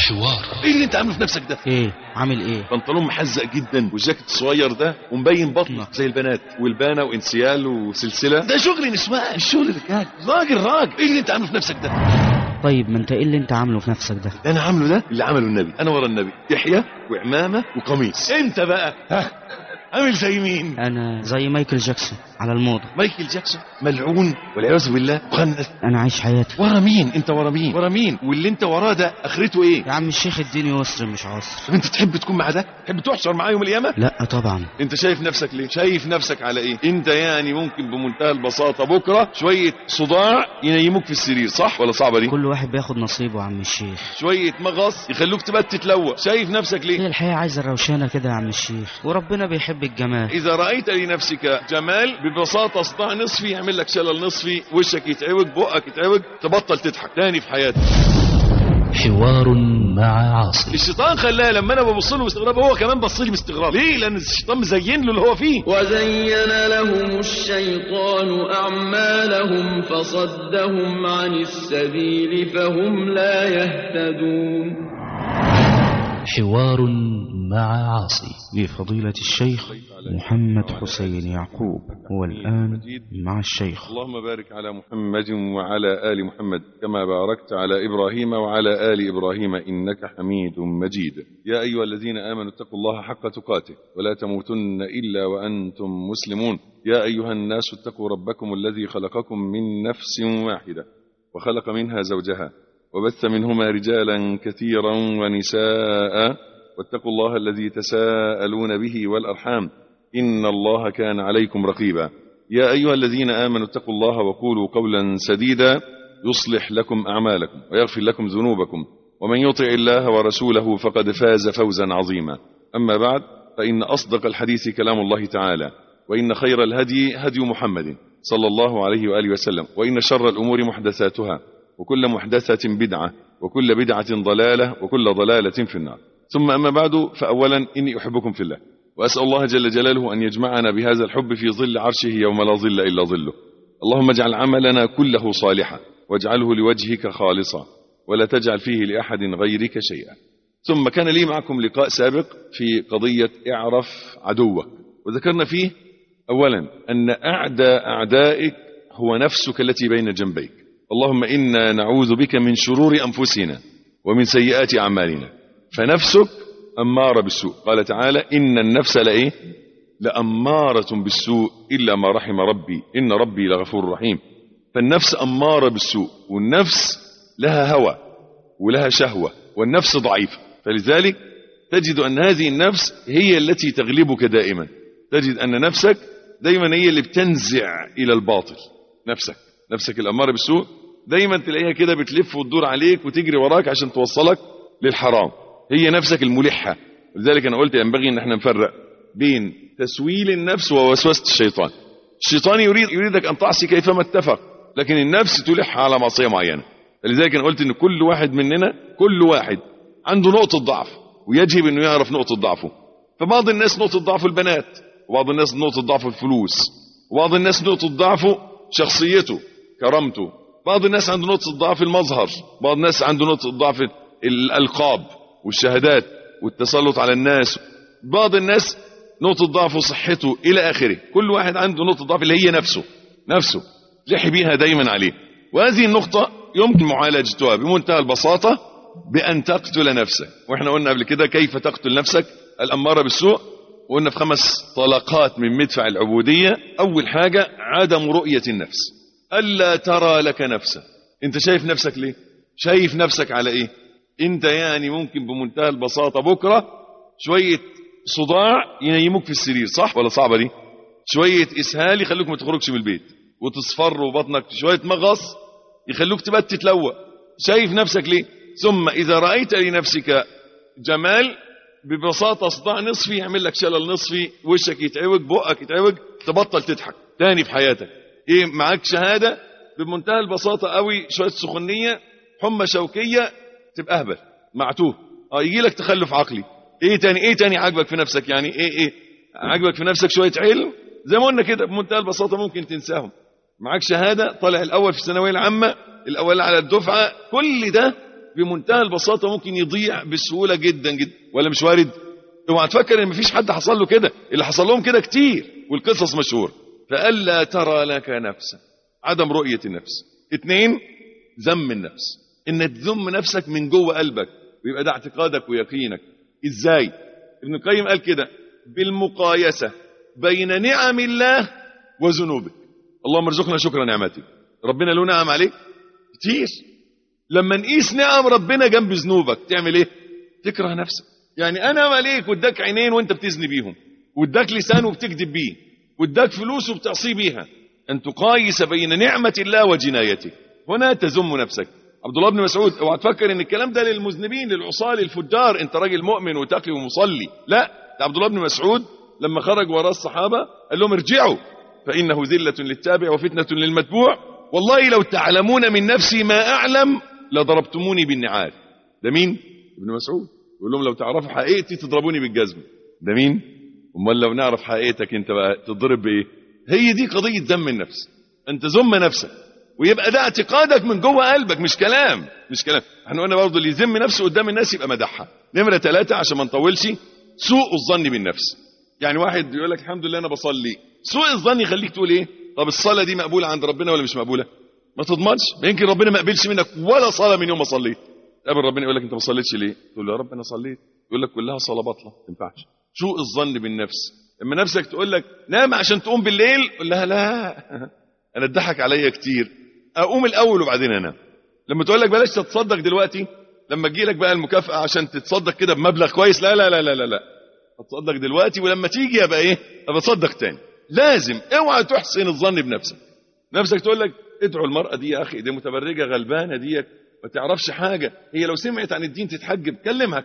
حوار. ايه اللي انت عامله في نفسك ده؟ ايه عامل ايه؟ بنطلون محزق جدا والجاكيت الصغير ده ومبين بطنك زي البنات والبانه وانسيال وسلسله. ده شغل نسوان مش شغل رجال. راجل ايه اللي انت عامله في نفسك ده؟ طيب ما انت ايه اللي انت عامله في نفسك ده؟ ده انا عامله ده اللي عمله النبي. انا ورا النبي يحيى وعمامه وقميص. انت بقى عامل زي مين؟ انا زي مايكل جاكسون على الموضة. مايكل جاكسون ملعون والعياذ بالله مخنث. انا عايش حياتي. ورا مين انت؟ ورا مين واللي انت وراه ده اخرته ايه؟ يا عم الشيخ اديني يسر مش عسر. طب انت تحب تكون مع ده؟ تحب تحشر معاه يوم القيامه؟ لا طبعا. انت شايف نفسك ليه؟ شايف نفسك على ايه؟ انت يعني ممكن بمنتهى البساطه بكره شويه صداع ينيموك في السرير، صح ولا صعبه دي؟ كل واحد بياخد نصيبه يا عم الشيخ. شويه مغص يخلوك تبقى تتلوى. شايف نفسك ليه؟ هي الحياة عايزة الروشانة كده يا عم الشيخ، وربنا بيحب الجمال. اذا رايت لنفسك جمال ببساطه صداع نصفي يعمل لك شلل نصفي، وشك يتعوج، بقك يتعوج، تبطل تضحك تاني في حياتك. حوار مع عاصي. الشيطان خلاه لما انا ببص له باستغراب هو كمان بص لي باستغراب. ليه؟ لان الشيطان مزين له اللي هو فيه. وزين لهم الشيطان أعمالهم فصدهم عن السبيل فهم لا يهتدون. حوار مع عاصي لفضيلة الشيخ محمد حسين يعقوب. والآن مع الشيخ. اللهم بارك على محمد وعلى آل محمد كما باركت على إبراهيم وعلى آل إبراهيم إنك حميد مجيد. يا أيها الذين آمنوا اتقوا الله حق تقاته ولا تموتن إلا وأنتم مسلمون. يا أيها الناس اتقوا ربكم الذي خلقكم من نفس واحدة وخلق منها زوجها وبث منهما رجالا كثيرا ونساء واتقوا الله الذي تساءلون به والأرحام إن الله كان عليكم رقيبا. يا أيها الذين آمنوا اتقوا الله وقولوا قولا سديدا يصلح لكم أعمالكم ويغفر لكم ذنوبكم ومن يطع الله ورسوله فقد فاز فوزا عظيما. أما بعد فإن أصدق الحديث كلام الله تعالى وإن خير الهدي هدي محمد صلى الله عليه وآله وسلم وإن شر الأمور محدثاتها وكل محدثة بدعة وكل بدعة ضلالة وكل ضلالة في النار. ثم أما بعد فأولا إني أحبكم في الله وأسأل الله جل جلاله أن يجمعنا بهذا الحب في ظل عرشه يوم لا ظل إلا ظله. اللهم اجعل عملنا كله صالحا واجعله لوجهك خالصا ولا تجعل فيه لأحد غيرك شيئا. ثم كان لي معكم لقاء سابق في قضية اعرف عدوك، وذكرنا فيه أولا أن أعدائك هو نفسك التي بين جنبيك. اللهم إنا نعوذ بك من شرور أنفسنا ومن سيئات أعمالنا. فنفسك أمارة بالسوء، قال تعالى إن النفس لأمارة بالسوء إلا ما رحم ربي إن ربي لغفور رحيم. فالنفس أمارة بالسوء، والنفس لها هوى ولها شهوة، والنفس ضعيفة. فلذلك تجد أن هذه النفس هي التي تغلبك دائما. تجد أن نفسك دائما هي اللي بتنزع إلى الباطل. نفسك الأمارة بالسوء دايما تلاقيها كده بتلف وتدور عليك وتجري وراك عشان توصلك للحرام. هي نفسك الملحة. لذلك أنا قلت ينبغي أن احنا نفرق بين تسويل النفس ووسوسة الشيطان. الشيطان يريدك أن تعصي كيفما اتفق، لكن النفس تلح على معصية معينة. لذلك أنا قلت أن كل واحد مننا كل واحد عنده نقطة ضعف ويجب أنه يعرف نقطة ضعفه. فبعض الناس نقطة ضعفه البنات، وبعض الناس نقطة ضعفه الفلوس، وبعض الناس نقطة ضعفه شخصيته كرامته، بعض الناس عنده نقطة ضعف المظهر، بعض الناس عنده نقطة ضعف الألقاب والشهادات والتسلط على الناس، بعض الناس نقطة ضعفه صحته إلى آخره. كل واحد عنده نقطة ضعف اللي هي نفسه لحي بيها دايما عليه. وهذه النقطة يمكن معالجتها بمنتهى البساطة بأن تقتل نفسك. وإحنا قلنا قبل كده كيف تقتل نفسك الأمارة بالسوء، وقلنا في 5 طلقات من مدفع العبودية. أول حاجة عدم رؤية النفس، ألا ترى لك نفسك. أنت شايف نفسك ليه؟ شايف نفسك على إيه؟ أنت يعني ممكن بمنتهى البساطة بكرة شوية صداع ينيموك في السرير، صح ولا صعبة دي؟ شوية إسهال يخلوك ما تخرجش من البيت وتصفر وبطنك، شوية مغص يخلوك تبقى تتلوى. شايف نفسك ليه؟ ثم إذا رأيت لنفسك جمال ببساطة صداع نصفي يعمل لك شلل نصفي، وشك يتعوج، بقك يتعوج، تبطل تضحك تاني في حياتك. ايه معاك شهادة بمنتهى البساطة قوي، شوية سخونية، حمى شوكية، تبقى اهبل معتوه، يجي لك تخلف عقلي. ايه تاني عاجبك في نفسك؟ يعني ايه عاجبك في نفسك؟ شوية علم زي ما قلنا كده بمنتهى البساطة ممكن تنساهم. معاك شهادة، طالع الأول في الثانوية العامة، الأول على الدفعة، كل ده بمنتهى البساطة ممكن يضيع بسهولة جدا جدا، ولا مش وارد؟ اوعى تفكر ان مفيش حد حصل له كده، اللي حصل لهم كده كتير والقصص مشهور. فألا ترى لك نفسا، عدم رؤية النفس. 2 ذم النفس، ان تذم نفسك من جوه قلبك ويبقى ده اعتقادك ويقينك. ازاي؟ ابن القيم قال كده: بالمقايسة بين نعم الله وذنوبك. اللهم ارزقنا شكر نعمتك. ربنا له نعم عليك كتير، لما نقيس نعم ربنا جنب ذنوبك تعمل ايه؟ تكره نفسك. يعني انا عليك واداك عينين وانت بتزني بيهم، واداك لسان وبتكذب بيه، واداك فلوس وبتعصي بيها، ان تقايس بين نعمة الله وجنايته، هنا تذم نفسك. عبد الله بن مسعود، اوعى تفكر ان الكلام ده للمذنبين للعصاة للفجار، انت راجل مؤمن وتقي ومصلي، لا، ده عبد الله بن مسعود لما خرج وراء الصحابة قال لهم ارجعوا فإنه ذلة للتابع وفتنة للمتبوع، والله لو تعلمون من نفسي ما أعلم لضربتموني بالنعال. ده مين؟ ابن مسعود يقول لهم لو تعرفوا حقيقتي تضربوني بالجزم. ده مين؟ امال لو نعرف حقيقتك انت بقى تضرب بايه؟ هي دي قضية ذم النفس، انت ذم نفسك ويبقى ده اعتقادك من جوه قلبك، مش كلام. احنا قلنا برضه اللي يذم نفسه قدام الناس يبقى مدحها. نمرة 3 عشان ما نطولش، سوء الظن بالنفس. يعني واحد يقول لك الحمد لله انا بصلي، سوء الظن يخليك تقول ايه؟ طب الصلاة دي مقبولة عند ربنا ولا مش مقبولة؟ ما تضمنش، ما يمكن ربنا ما قبلش منك ولا صلاة من يوم ما صليت. قبل ربنا يقول لك انت ما صليتش ليه؟ تقول له يا رب انا صليت، يقول لك كلها صلاة باطلة ما تنفعش. سوء الظن بالنفس، اما نفسك تقول لك نام عشان تقوم بالليل، قول لها لا انا اتضحك عليا كتير، اقوم الاول وبعدين انام. لما تقول لك بلاش تتصدق دلوقتي، لما تجي لك بقى المكافأة عشان تتصدق كده بمبلغ كويس، لا لا لا لا لا, لا. اتصدق دلوقتي ولما تيجي ابقى ايه؟ ابقى اتصدق تاني. لازم اوعى تحسن الظن بنفسك. نفسك تقول لك ادعوا المرأة دي يا اخي، دي متبرجة غلبانة دي ما تعرفش حاجة، هي لو سمعت عن الدين تتحجب، كلمها.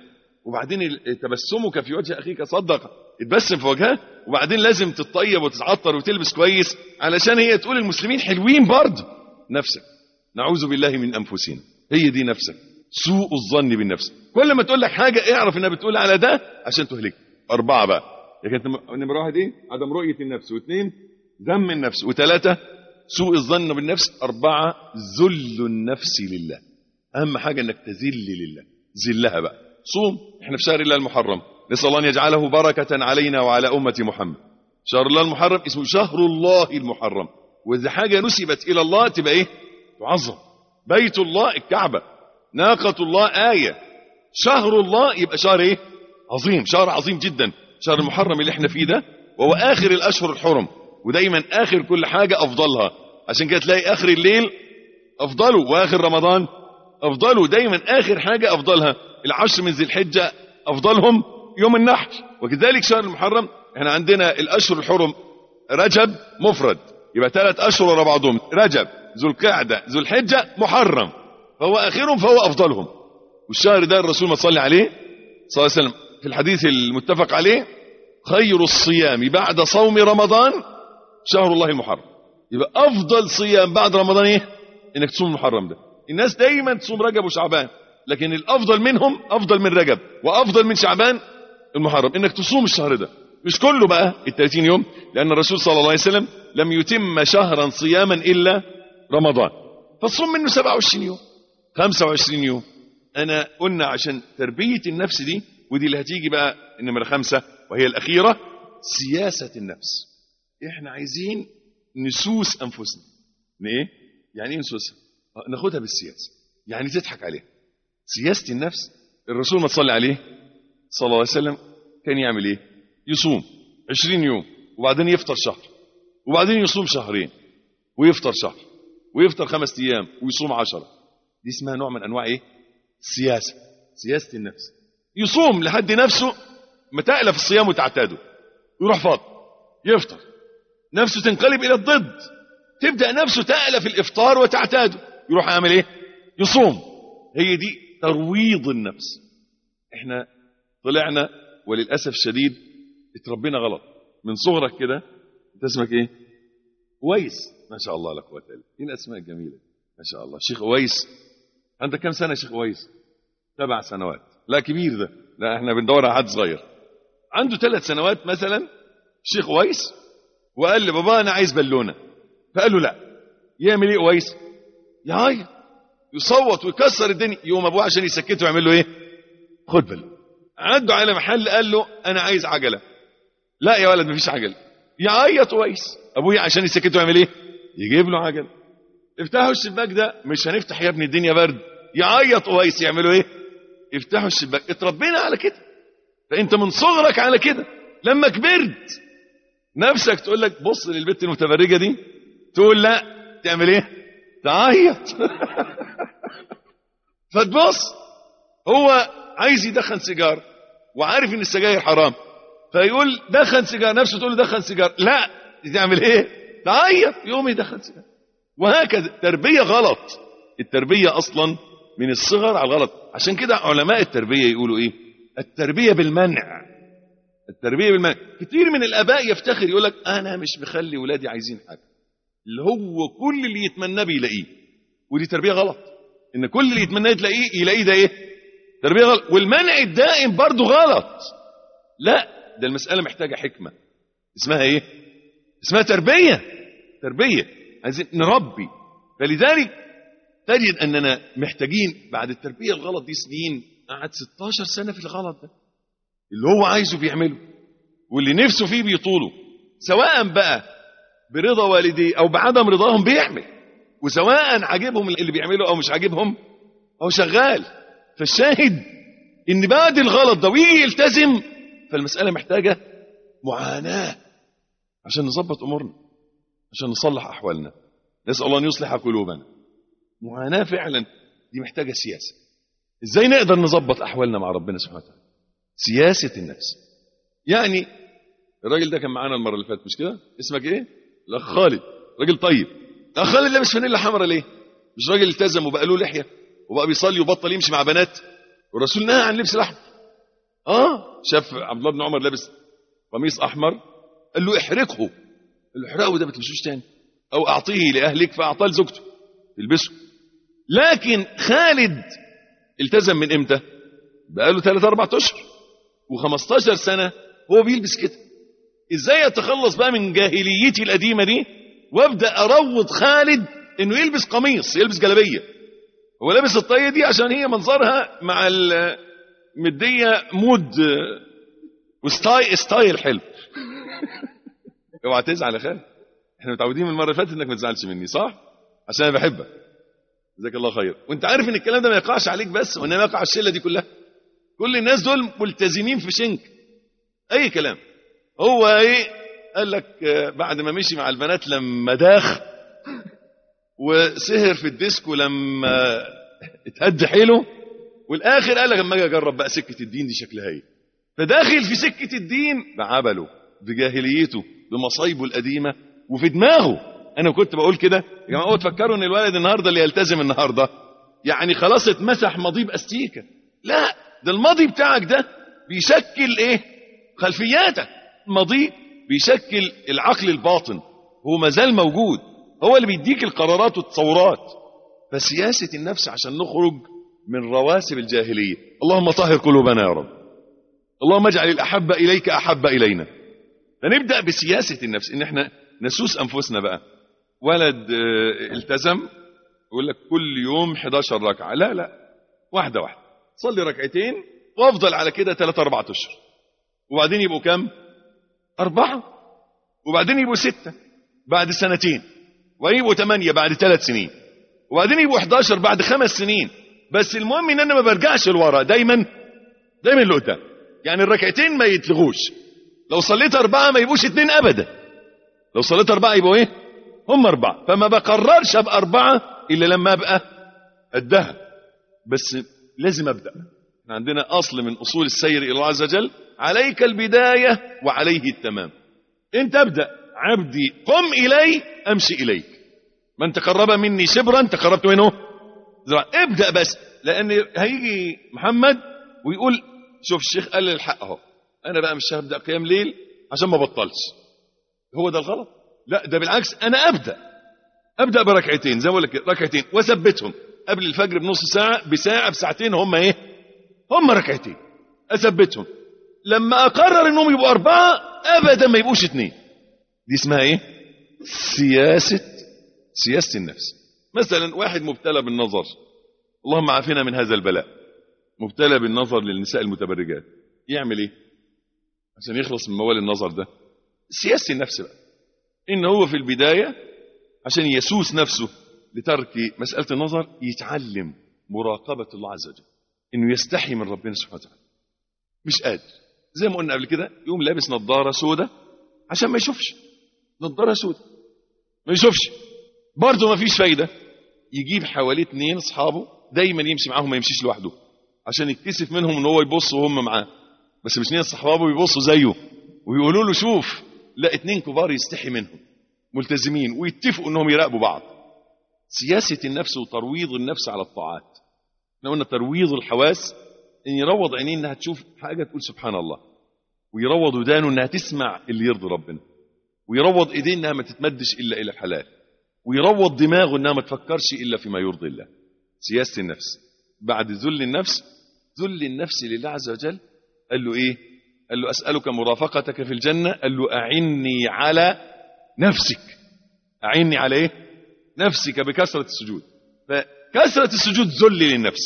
وبعدين تبسمك في وجه اخيك صدق، اتبسم في وجهها. وبعدين لازم تتطيب وتتعطر وتلبس كويس علشان هي تقول المسلمين حلوين برضه. نفسك، نعوذ بالله من انفسنا، هي دي نفسك. سوء الظن بالنفس، كل ما تقول لك حاجة اعرف انها بتقول على ده عشان تهلك. 4 بقى، لكن نمرة 1 ايه؟ عدم رؤية النفس، و2 ذم النفس، و3 سوء الظن بالنفس، 4 ذل النفس لله. اهم حاجة انك تذل لله، ذلها بقى. صوم، احنا في شهر الله المحرم، نسأل الله ان يجعله بركة علينا وعلى أمة محمد. شهر الله المحرم اسمه شهر الله المحرم، واذا حاجة نسبت الى الله تبقى ايه؟ تعظم. بيت الله الكعبة، ناقة الله آية، شهر الله يبقى شهر ايه؟ عظيم، شهر عظيم جدا. شهر المحرم اللي احنا فيه ده وهو آخر الأشهر الحرم، ودايما آخر كل حاجة أفضلها، عشان كده تلاقي آخر الليل أفضله وآخر رمضان أفضله، دايما آخر حاجة أفضلها. 10 من ذي الحجة أفضلهم يوم النحر. وكذلك شهر المحرم، احنا عندنا الأشهر الحرم رجب مفرد، يبقى 3 أشهر ورا بعضهم، رجب ذو القعدة ذو الحجة محرم، فهو آخرهم فهو أفضلهم. والشهر ده الرسول ما صلى عليه صلى الله عليه وسلم في الحديث المتفق عليه: خير الصيام بعد صوم رمضان شهر الله المحرم. يبقى أفضل صيام بعد رمضان ايه؟ انك تصوم المحرم ده. الناس دايما تصوم رجب وشعبان، لكن الأفضل منهم أفضل من رجب وأفضل من شعبان المحرم انك تصوم الشهر ده، مش كله بقى 30 يوم، لأن الرسول صلى الله عليه وسلم لم يتم شهرا صياما إلا رمضان، فتصوم منه 27 يوم 25 يوم. أنا قلنا عشان تربية النفس دي، ودي اللي هتيجي بقى النمرة 5 وهي الأخيرة، سياسة النفس. إحنا عايزين نسوس أنفسنا. إيه؟ يعني إيه نسوسها؟ ناخدها بالسياسة، يعني تضحك عليها. سياسة النفس، الرسول ما تصلي عليه صلى الله عليه وسلم كان يعمل إيه؟ يصوم 20 يوم وبعدين يفطر شهر، وبعدين يصوم شهرين ويفطر شهر، ويفطر 5 أيام ويصوم 10. دي اسمها نوع من أنواع إيه؟ سياسة النفس. يصوم لحد نفسه ما تألف الصيام وتعتاده، يروح فاض يفطر، نفسه تنقلب إلى الضد، تبدأ نفسه تألف الإفطار وتعتاده، يروح يعمل إيه؟ يصوم. هي دي ترويض النفس. إحنا طلعنا وللأسف الشديد اتربينا غلط من صغرك كده. انت اسمك ايه؟ ويس، ما شاء الله لا قوه الا بالله. ايه الاسماء الجميله ما شاء الله. شيخ ويس، عندك كم سنه يا شيخ ويس؟ 7 سنوات. لا كبير ده، لا احنا بندور على حد صغير. عنده 3 سنوات مثلا الشيخ ويس، وقال لبابا انا عايز بالونه، فقال له لا. يعمل ايه ويس؟ يعيط. يصوت ويكسر الدنيا، يوم ابوه عشان يسكته يعمل له ايه؟ خد بالك. عدوا على محل قال له انا عايز عجله. لا يا ولد مفيش عجله. يعيط ويس. ابوه عشان يسكته يعمل ايه؟ يجيب له عجله. افتحوا الشباك ده. مش هنفتح يا ابني الدنيا برد. يعيط ويس. يعملوا ايه؟ يفتحوا الشباك. اتربينا على كده، فانت من صغرك على كده. لما كبرت نفسك تقول لك بص للبنت المتبرجه دي، تقول لا، تعمل ايه؟ تعيط. فتبص هو عايز يدخن سيجار وعارف ان السجاير حرام، فيقول دخن سيجار، نفسه تقول له دخن سيجار، لا، تعمل ايه؟ تعيط، يقوم يدخن سيجار. وهكذا. تربيه غلط. التربيه اصلا من الصغر على الغلط. عشان كده علماء التربيه يقولوا ايه؟ التربيه بالمنع. التربيه بالمنع. كتير من الاباء يفتخر يقول لك انا مش بخلي ولادي عايزين حاجه، اللي هو كل اللي يتمناه بيلاقيه. ودي تربيه غلط. ان كل اللي يتمناه يلاقيه ده ايه؟ تربيه غلط. والمنع الدائم برضه غلط. لا، ده المساله محتاجه حكمه. اسمها ايه؟ اسمها تربيه. تربيه عايزين نربي. فلذلك تجد اننا محتاجين بعد التربيه الغلط دي سنين. قعد 16 سنه في الغلط ده، اللي هو عايزه بيعمله واللي نفسه فيه بيطوله، سواء بقى برضا والديه او بعدم رضاهم بيعمل، وسواء عاجبهم اللي بيعمله او مش عاجبهم او شغال. فالشاهد ان بعد الغلط ده ويجي يلتزم، فالمساله محتاجه معاناه عشان نظبط امورنا، عشان نصلح احوالنا. نسال الله ان يصلح قلوبنا. معاناه فعلا دي محتاجه سياسه. ازاي نقدر نظبط احوالنا مع ربنا سبحانه وتعالى؟ سياسه النفس. يعني الراجل ده كان معانا المره اللي فاتت، مش كده؟ اسمك ايه؟ الاخ خالد. راجل طيب. الاخ خالد لابس فانيلا حمراء ليه؟ مش راجل التزم وبقى له لحيه وبقى بيصلي وبطل يمشي مع بنات، والرسول نهى عن لبس الاحمر. شاف عبد الله بن عمر لابس قميص احمر، قال له احرقه. قال له احرقه ده ما تلبسوش تاني، او اعطيه لاهلك، فاعطاه لزوجته تلبسه. لكن خالد التزم من امتى؟ بقى له 3-4 اشهر و15 سنه هو بيلبس كده. ازاي اتخلص بقى من جاهليتي القديمه دي وابدا اروض خالد انه يلبس قميص، يلبس جلابيه؟ هو لابس الطاقيه دي عشان هي منظرها مع المديه مود وستايل حلو. اوعى تزعل يا خالد، احنا متعودين من المره اللي فاتت انك ما تزعلش مني، صح؟ عشان انا بحبك. جزاك الله خير. وانت عارف ان الكلام ده ما يقعش عليك بس، وانما يقع على الشله دي كلها. كل الناس دول ملتزمين في شنك اي كلام. هو ايه؟ قال لك بعد ما مشي مع البنات لما داخ وسهر في الديسكو لما اتهد حيله، والاخر قال لك لما اجي اجرب بقى سكه الدين دي شكلها ايه. فداخل في سكه الدين بعبله، بجاهليته، بمصايبه القديمه، وفي دماغه. انا كنت بقول كده يا جماعه، تفكروا ان الولد النهارده اللي يلتزم النهارده يعني خلاص اتمسح ماضي باستيكه. لا، ده الماضي بتاعك ده بيشكل ايه؟ خلفياتك. ماضي بيشكل العقل الباطن، هو مازال موجود، هو اللي بيديك القرارات والتصورات. فسياسه النفس عشان نخرج من رواسب الجاهليه. اللهم طهر قلوبنا يا رب. اللهم اجعل الاحب اليك احب الينا. فنبدا بسياسه النفس، ان احنا نسوس انفسنا بقى. ولد التزم يقول لك كل يوم 11 ركعه. لا، واحده واحده. صلي ركعتين وافضل على كده 3-4 اشهر، وبعدين يبقوا كم؟ 4، وبعدين يبقوا 6 بعد سنتين، وبعدين يبقوا 8 بعد 3 سنين، وبعدين يبقوا 11 بعد 5 سنين. بس المهم ان انا ما برجعش لورا، دايما لقدام. يعني الركعتين ما يتلغوش. لو صليت 4 ما يبقوش 2 ابدا. لو صليت 4 يبقوا ايه؟ هم 4. فما بقررش ابقى 4 الا لما ابقى قدها. بس لازم ابدا. احنا عندنا اصل من اصول السير الى الله عز وجل: عليك البدايه وعليه التمام. انت ابدا. عبدي قم الي امشي اليك، من تقرب مني شبرا تقربت منه ذراعا. ابدا بس، لان هيجي محمد ويقول شوف الشيخ قال لي الحق اهو، انا بقى مش هبدا قيام ليل عشان ما بطلش. هو ده الغلط. لا، ده بالعكس، انا ابدا بركعتين، زي ما بقول لك ركعتين واثبتهم قبل الفجر بنص ساعه، بساعه، بساعتين. هم ايه؟ هم ركعتين اثبتهم. لما اقرر انهم يبقوا 4 ابدا ما يبقوش 2. دي اسمها ايه؟ سياسه النفس. مثلا واحد مبتلى بالنظر، اللهم عافنا من هذا البلاء. مبتلى بالنظر للنساء المتبرجات، يعمل ايه عشان يخلص من موال النظر ده؟ سياسة النفس بقى، ان هو في البداية عشان يسوس نفسه لترك مسألة النظر يتعلم مراقبة الله عز وجل، انه يستحي من ربنا سبحانه وتعالى. مش قادر، زي ما قلنا قبل كده، يقوم لابس نظارة سودة عشان ما يشوفش، نظارة سودة ما يشوفش، برضه ما فيش فايدة. يجيب حواليه 2 اصحابه دايما يمشي معاهم، ما يمشيش لوحده، عشان يكتسف منهم ان هو يبص وهم معاه. بس مش 2 صحابه بيبصوا زيه ويقولوا له شوف، لا 2 كبار يستحي منهم ملتزمين ويتفقوا انهم يراقبوا بعض. سياسة النفس وترويض النفس على الطاعات. احنا قلنا ترويض الحواس، ان يروض عينيه انها تشوف حاجة تقول سبحان الله، ويروض ودانه انها تسمع اللي يرضي ربنا، ويروض ايديه انها ما تتمدش الا الى الحلال، ويروض دماغه انها ما تفكرش الا فيما يرضي الله. سياسة النفس. بعد ذل النفس، ذل النفس لله عز وجل. قال له ايه؟ قال له اسألك مرافقتك في الجنة. قال له اعني على نفسك. اعني على ايه؟ نفسك بكثرة السجود. فكثرة السجود ذل للنفس،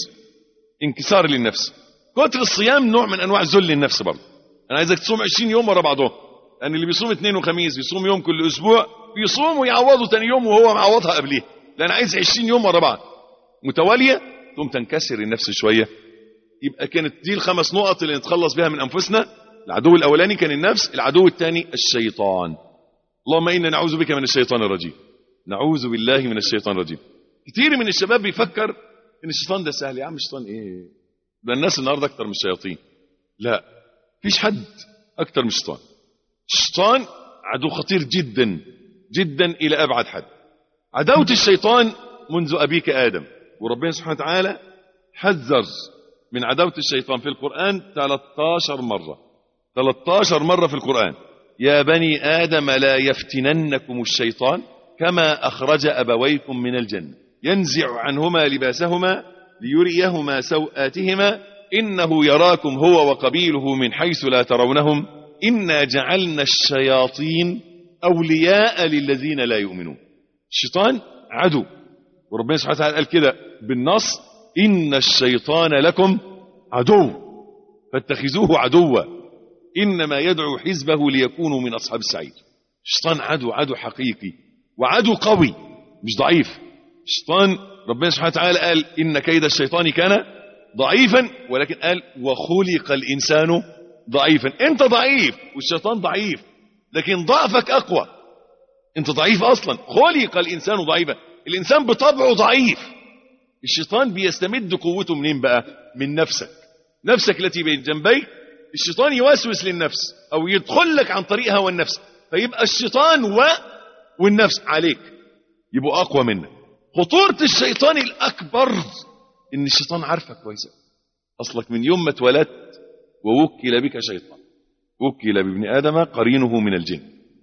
انكسار للنفس. كتر الصيام نوع من انواع ذل النفس برضه. انا عايزك تصوم 20 يوم ورا بعضهم، لان اللي بيصوم 2 وخميس بيصوم يوم كل اسبوع، بيصوم ويعوضه تاني يوم وهو معوضها قبليه. لان عايز 20 يوم ورا بعض متوالية، ثم تنكسر النفس شوية. يبقى كانت دي ال5 نقط اللي نتخلص بها من انفسنا. العدو الاولاني كان النفس، العدو الثاني الشيطان. اللهم انا نعوذ بك من الشيطان الرجيم. نعوذ بالله من الشيطان الرجيم. كتير من الشباب بيفكر ان الشيطان ده سهل. يا عم الشيطان ايه ده؟ الناس النهارده اكتر من الشياطين. لا، فيش حد اكتر من الشيطان. الشيطان عدو خطير جدا جدا الى ابعد حد. عداوة الشيطان منذ ابيك ادم، وربنا سبحانه وتعالى حذر من عداوة الشيطان في القرآن 13 مرة. 13 مرة في القرآن. يا بني آدم لا يفتننكم الشيطان كما أخرج أبويكم من الجنة ينزع عنهما لباسهما ليريهما سوآتهما إنه يراكم هو وقبيله من حيث لا ترونهم إنا جعلنا الشياطين أولياء للذين لا يؤمنون. الشيطان عدو، وربنا سبحانه وتعالى قال كده بالنص: إن الشيطان لكم عدو فاتخذوه عدوا إنما يدعو حزبه ليكونوا من أصحاب السعير. الشيطان عدو حقيقي، وعدو قوي مش ضعيف. الشيطان ربنا سبحانه وتعالى قال إن كيد الشيطان كان ضعيفا، ولكن قال وخلق الإنسان ضعيفا. أنت ضعيف والشيطان ضعيف، لكن ضعفك أقوى. أنت ضعيف أصلا، خلق الإنسان ضعيفا. الإنسان بطبعه ضعيف. الشيطان بيستمد قوته منين بقى؟ من نفسك. نفسك التي بين جنبيك. الشيطان يوسوس للنفس أو يدخل لك عن طريق هوى النفس، فيبقى الشيطان والنفس عليك يبقوا أقوى منك. خطورة الشيطان الأكبر إن الشيطان عارفك كويس. أصلك من يوم ما اتولدت ووكل بك شيطان، وكل بابن آدم قرينه من الجن،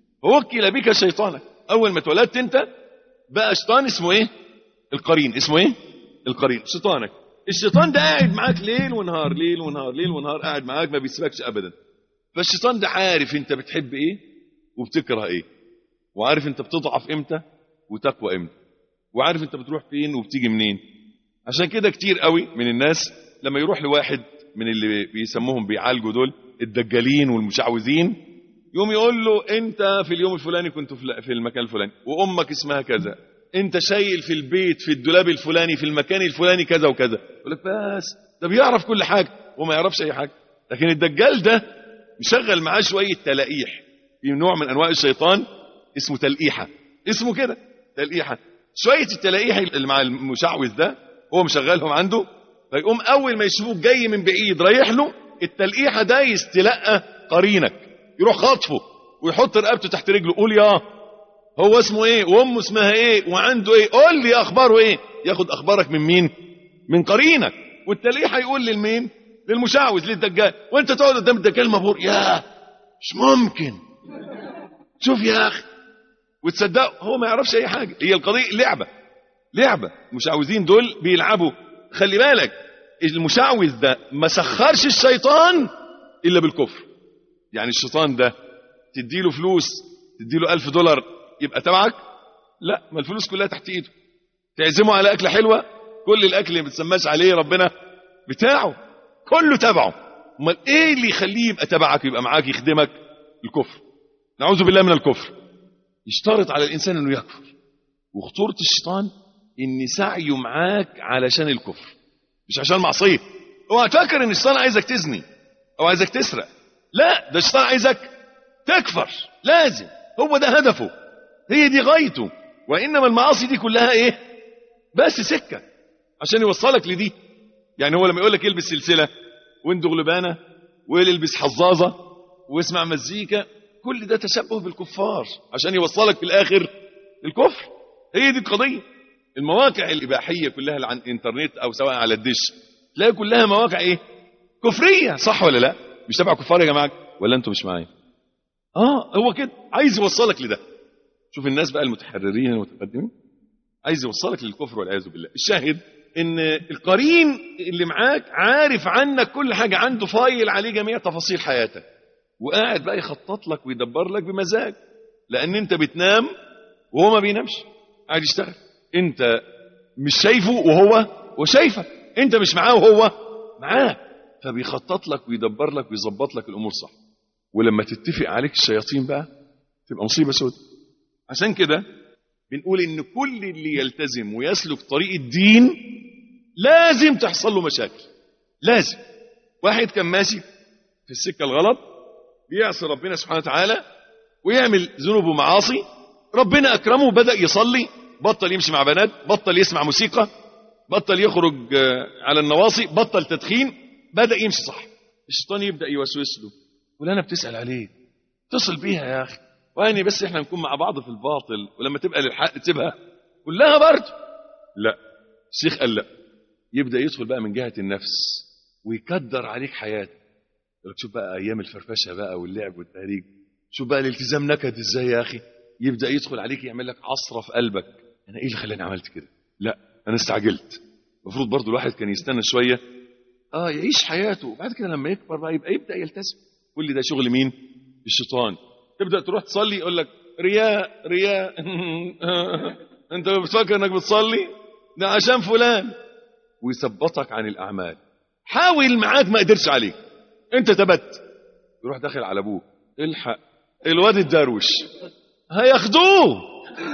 فوكل بك شيطانك. أول ما اتولدت أنت بقى شيطان اسمه إيه؟ القرين. اسمه إيه؟ القرين، شيطانك. الشيطان ده قاعد معاك ليل ونهار، ليل ونهار، ليل ونهار، قاعد معاك ما بيسيبكش أبدا. فالشيطان ده عارف أنت بتحب إيه وبتكره إيه، وعارف أنت بتضعف إمتى وتقوى إمتى، وعارف أنت بتروح فين وبتيجي منين. عشان كده كتير قوي من الناس لما يروح لواحد من اللي بيسموهم بيعالجوا دول الدجالين والمشعوذين، يوم يقول له انت في اليوم الفلاني كنت في المكان الفلاني، وامك اسمها كذا، انت شايل في البيت في الدولاب الفلاني في المكان الفلاني كذا وكذا. يقول لك بس ده بيعرف كل حاجه وما يعرفش اي حاجه. لكن الدجال ده مشغل معاه شويه تلقيح، في نوع من انواع الشيطان اسمه تلقيحه، اسمه كده تلقيحه. شويه التلقيح اللي مع المشعوذ ده هو مشغلهم عنده، فيقوم اول ما يشوفوك جاي من بعيد رايح له التلقيحه ده يستلقى قرينك، يروح خاطفه ويحط رقبته تحت رجله. قول يا هو اسمه ايه وامه اسمها ايه وعنده ايه، قول لي اخباره ايه. ياخد اخبارك من مين؟ من قرينك. والتلقيحه يقول للمين؟ للمشعوذ، للدجال. وانت تقعد قدام الدجال مبهور، يا مش ممكن، شوف يا اخي، وتصدقه هو ما يعرفش اي حاجه. هي القضيه لعبه. المشعوذين دول بيلعبوا. خلي بالك المشعوذ ده ما سخرش الشيطان الا بالكفر. يعني الشيطان ده تديله فلوس، تديله $1000 يبقى تبعك؟ لا، ما الفلوس كلها تحت ايده. تعزمه على اكله حلوه كل الاكل اللي ما بتسماش عليه ربنا بتاعه، كله تبعه. امال ايه اللي يخليه يبقى تبعك يبقى معاك يخدمك؟ الكفر، نعوذ بالله من الكفر. يشترط على الانسان انه يكفر. وخطورة الشيطان ان سعيه معاك علشان الكفر مش عشان معصيه. اوعى تفكر ان الشيطان عايزك تزني او عايزك تسرق، لا، ده الشيطان عايزك تكفر. لازم، هو ده هدفه، هي دي غايته. وانما المعاصي دي كلها ايه؟ بس سكه عشان يوصلك لدي. يعني هو لما يقول لك البس سلسله واندغ لبانه والبس حظاظه واسمع مزيكا، كل ده تشبه بالكفار عشان يوصلك في الاخر الكفر. هي دي القضيه. المواقع الاباحيه كلها اللي على الانترنت او سواء على الدش تلاقي كلها مواقع ايه؟ كفريه، صح ولا لا؟ مش تبع كفار يا جماعه ولا انتوا مش معايا؟ هو كده عايز يوصلك لده. شوف الناس بقى المتحررين المتقدمين، عايز يوصلك للكفر والعياذ بالله. الشاهد ان القرين اللي معاك عارف عنك كل حاجه، عنده فايل عليه جميع تفاصيل حياتك، وقاعد بقى يخطط لك ويدبر لك بمزاج، لان انت بتنام وهو ما بينامش، قاعد يشتغل. انت مش شايفه وهو شايفك، انت مش معاه وهو معاه، فبيخطط لك ويدبر لك ويظبط لك الامور صح. ولما تتفق عليك الشياطين بقى تبقى مصيبه سودة. عشان كده بنقول ان كل اللي يلتزم ويسلك طريق الدين لازم تحصل له مشاكل. لازم. واحد كان ماشي في السكه الغلط بيعصي ربنا سبحانه وتعالى ويعمل ذنوب ومعاصي، ربنا اكرمه بدأ يصلي، بطل يمشي مع بنات، بطل يسمع موسيقى، بطل يخرج على النواصي، بطل تدخين، بدأ يمشي صح. الشيطان يبدأ يوسوس له، ولا بتسأل عليه، اتصل بيها يا اخي، واني بس احنا نكون مع بعض في الباطل، ولما تبقى للحق تسيبها كلها برضه. لا، الشيخ قال لا. يبدأ يدخل بقى من جهة النفس ويكدر عليك حياتك. شوف بقى ايام الفرفشه بقى واللعب والتهريج، شوف بقى الالتزام نكد ازاي يا اخي. يبدأ يدخل عليك يعمل لك عصرة في قلبك، انا ايه اللي خلاني عملت كده؟ لا، انا استعجلت. المفروض برضه الواحد كان يستنى شويه يعيش حياته، وبعد كده لما يكبر بقى يبدا يلتزم. كل ده شغل مين؟ الشيطان. تبدا تروح تصلي يقول لك رياء رياء انت بتفكر انك بتصلي؟ ده عشان فلان، ويثبطك عن الاعمال. حاول معاك ما قدرش عليك، انت تبت، يروح داخل على ابوك، الحق الواد الدروش هياخدوه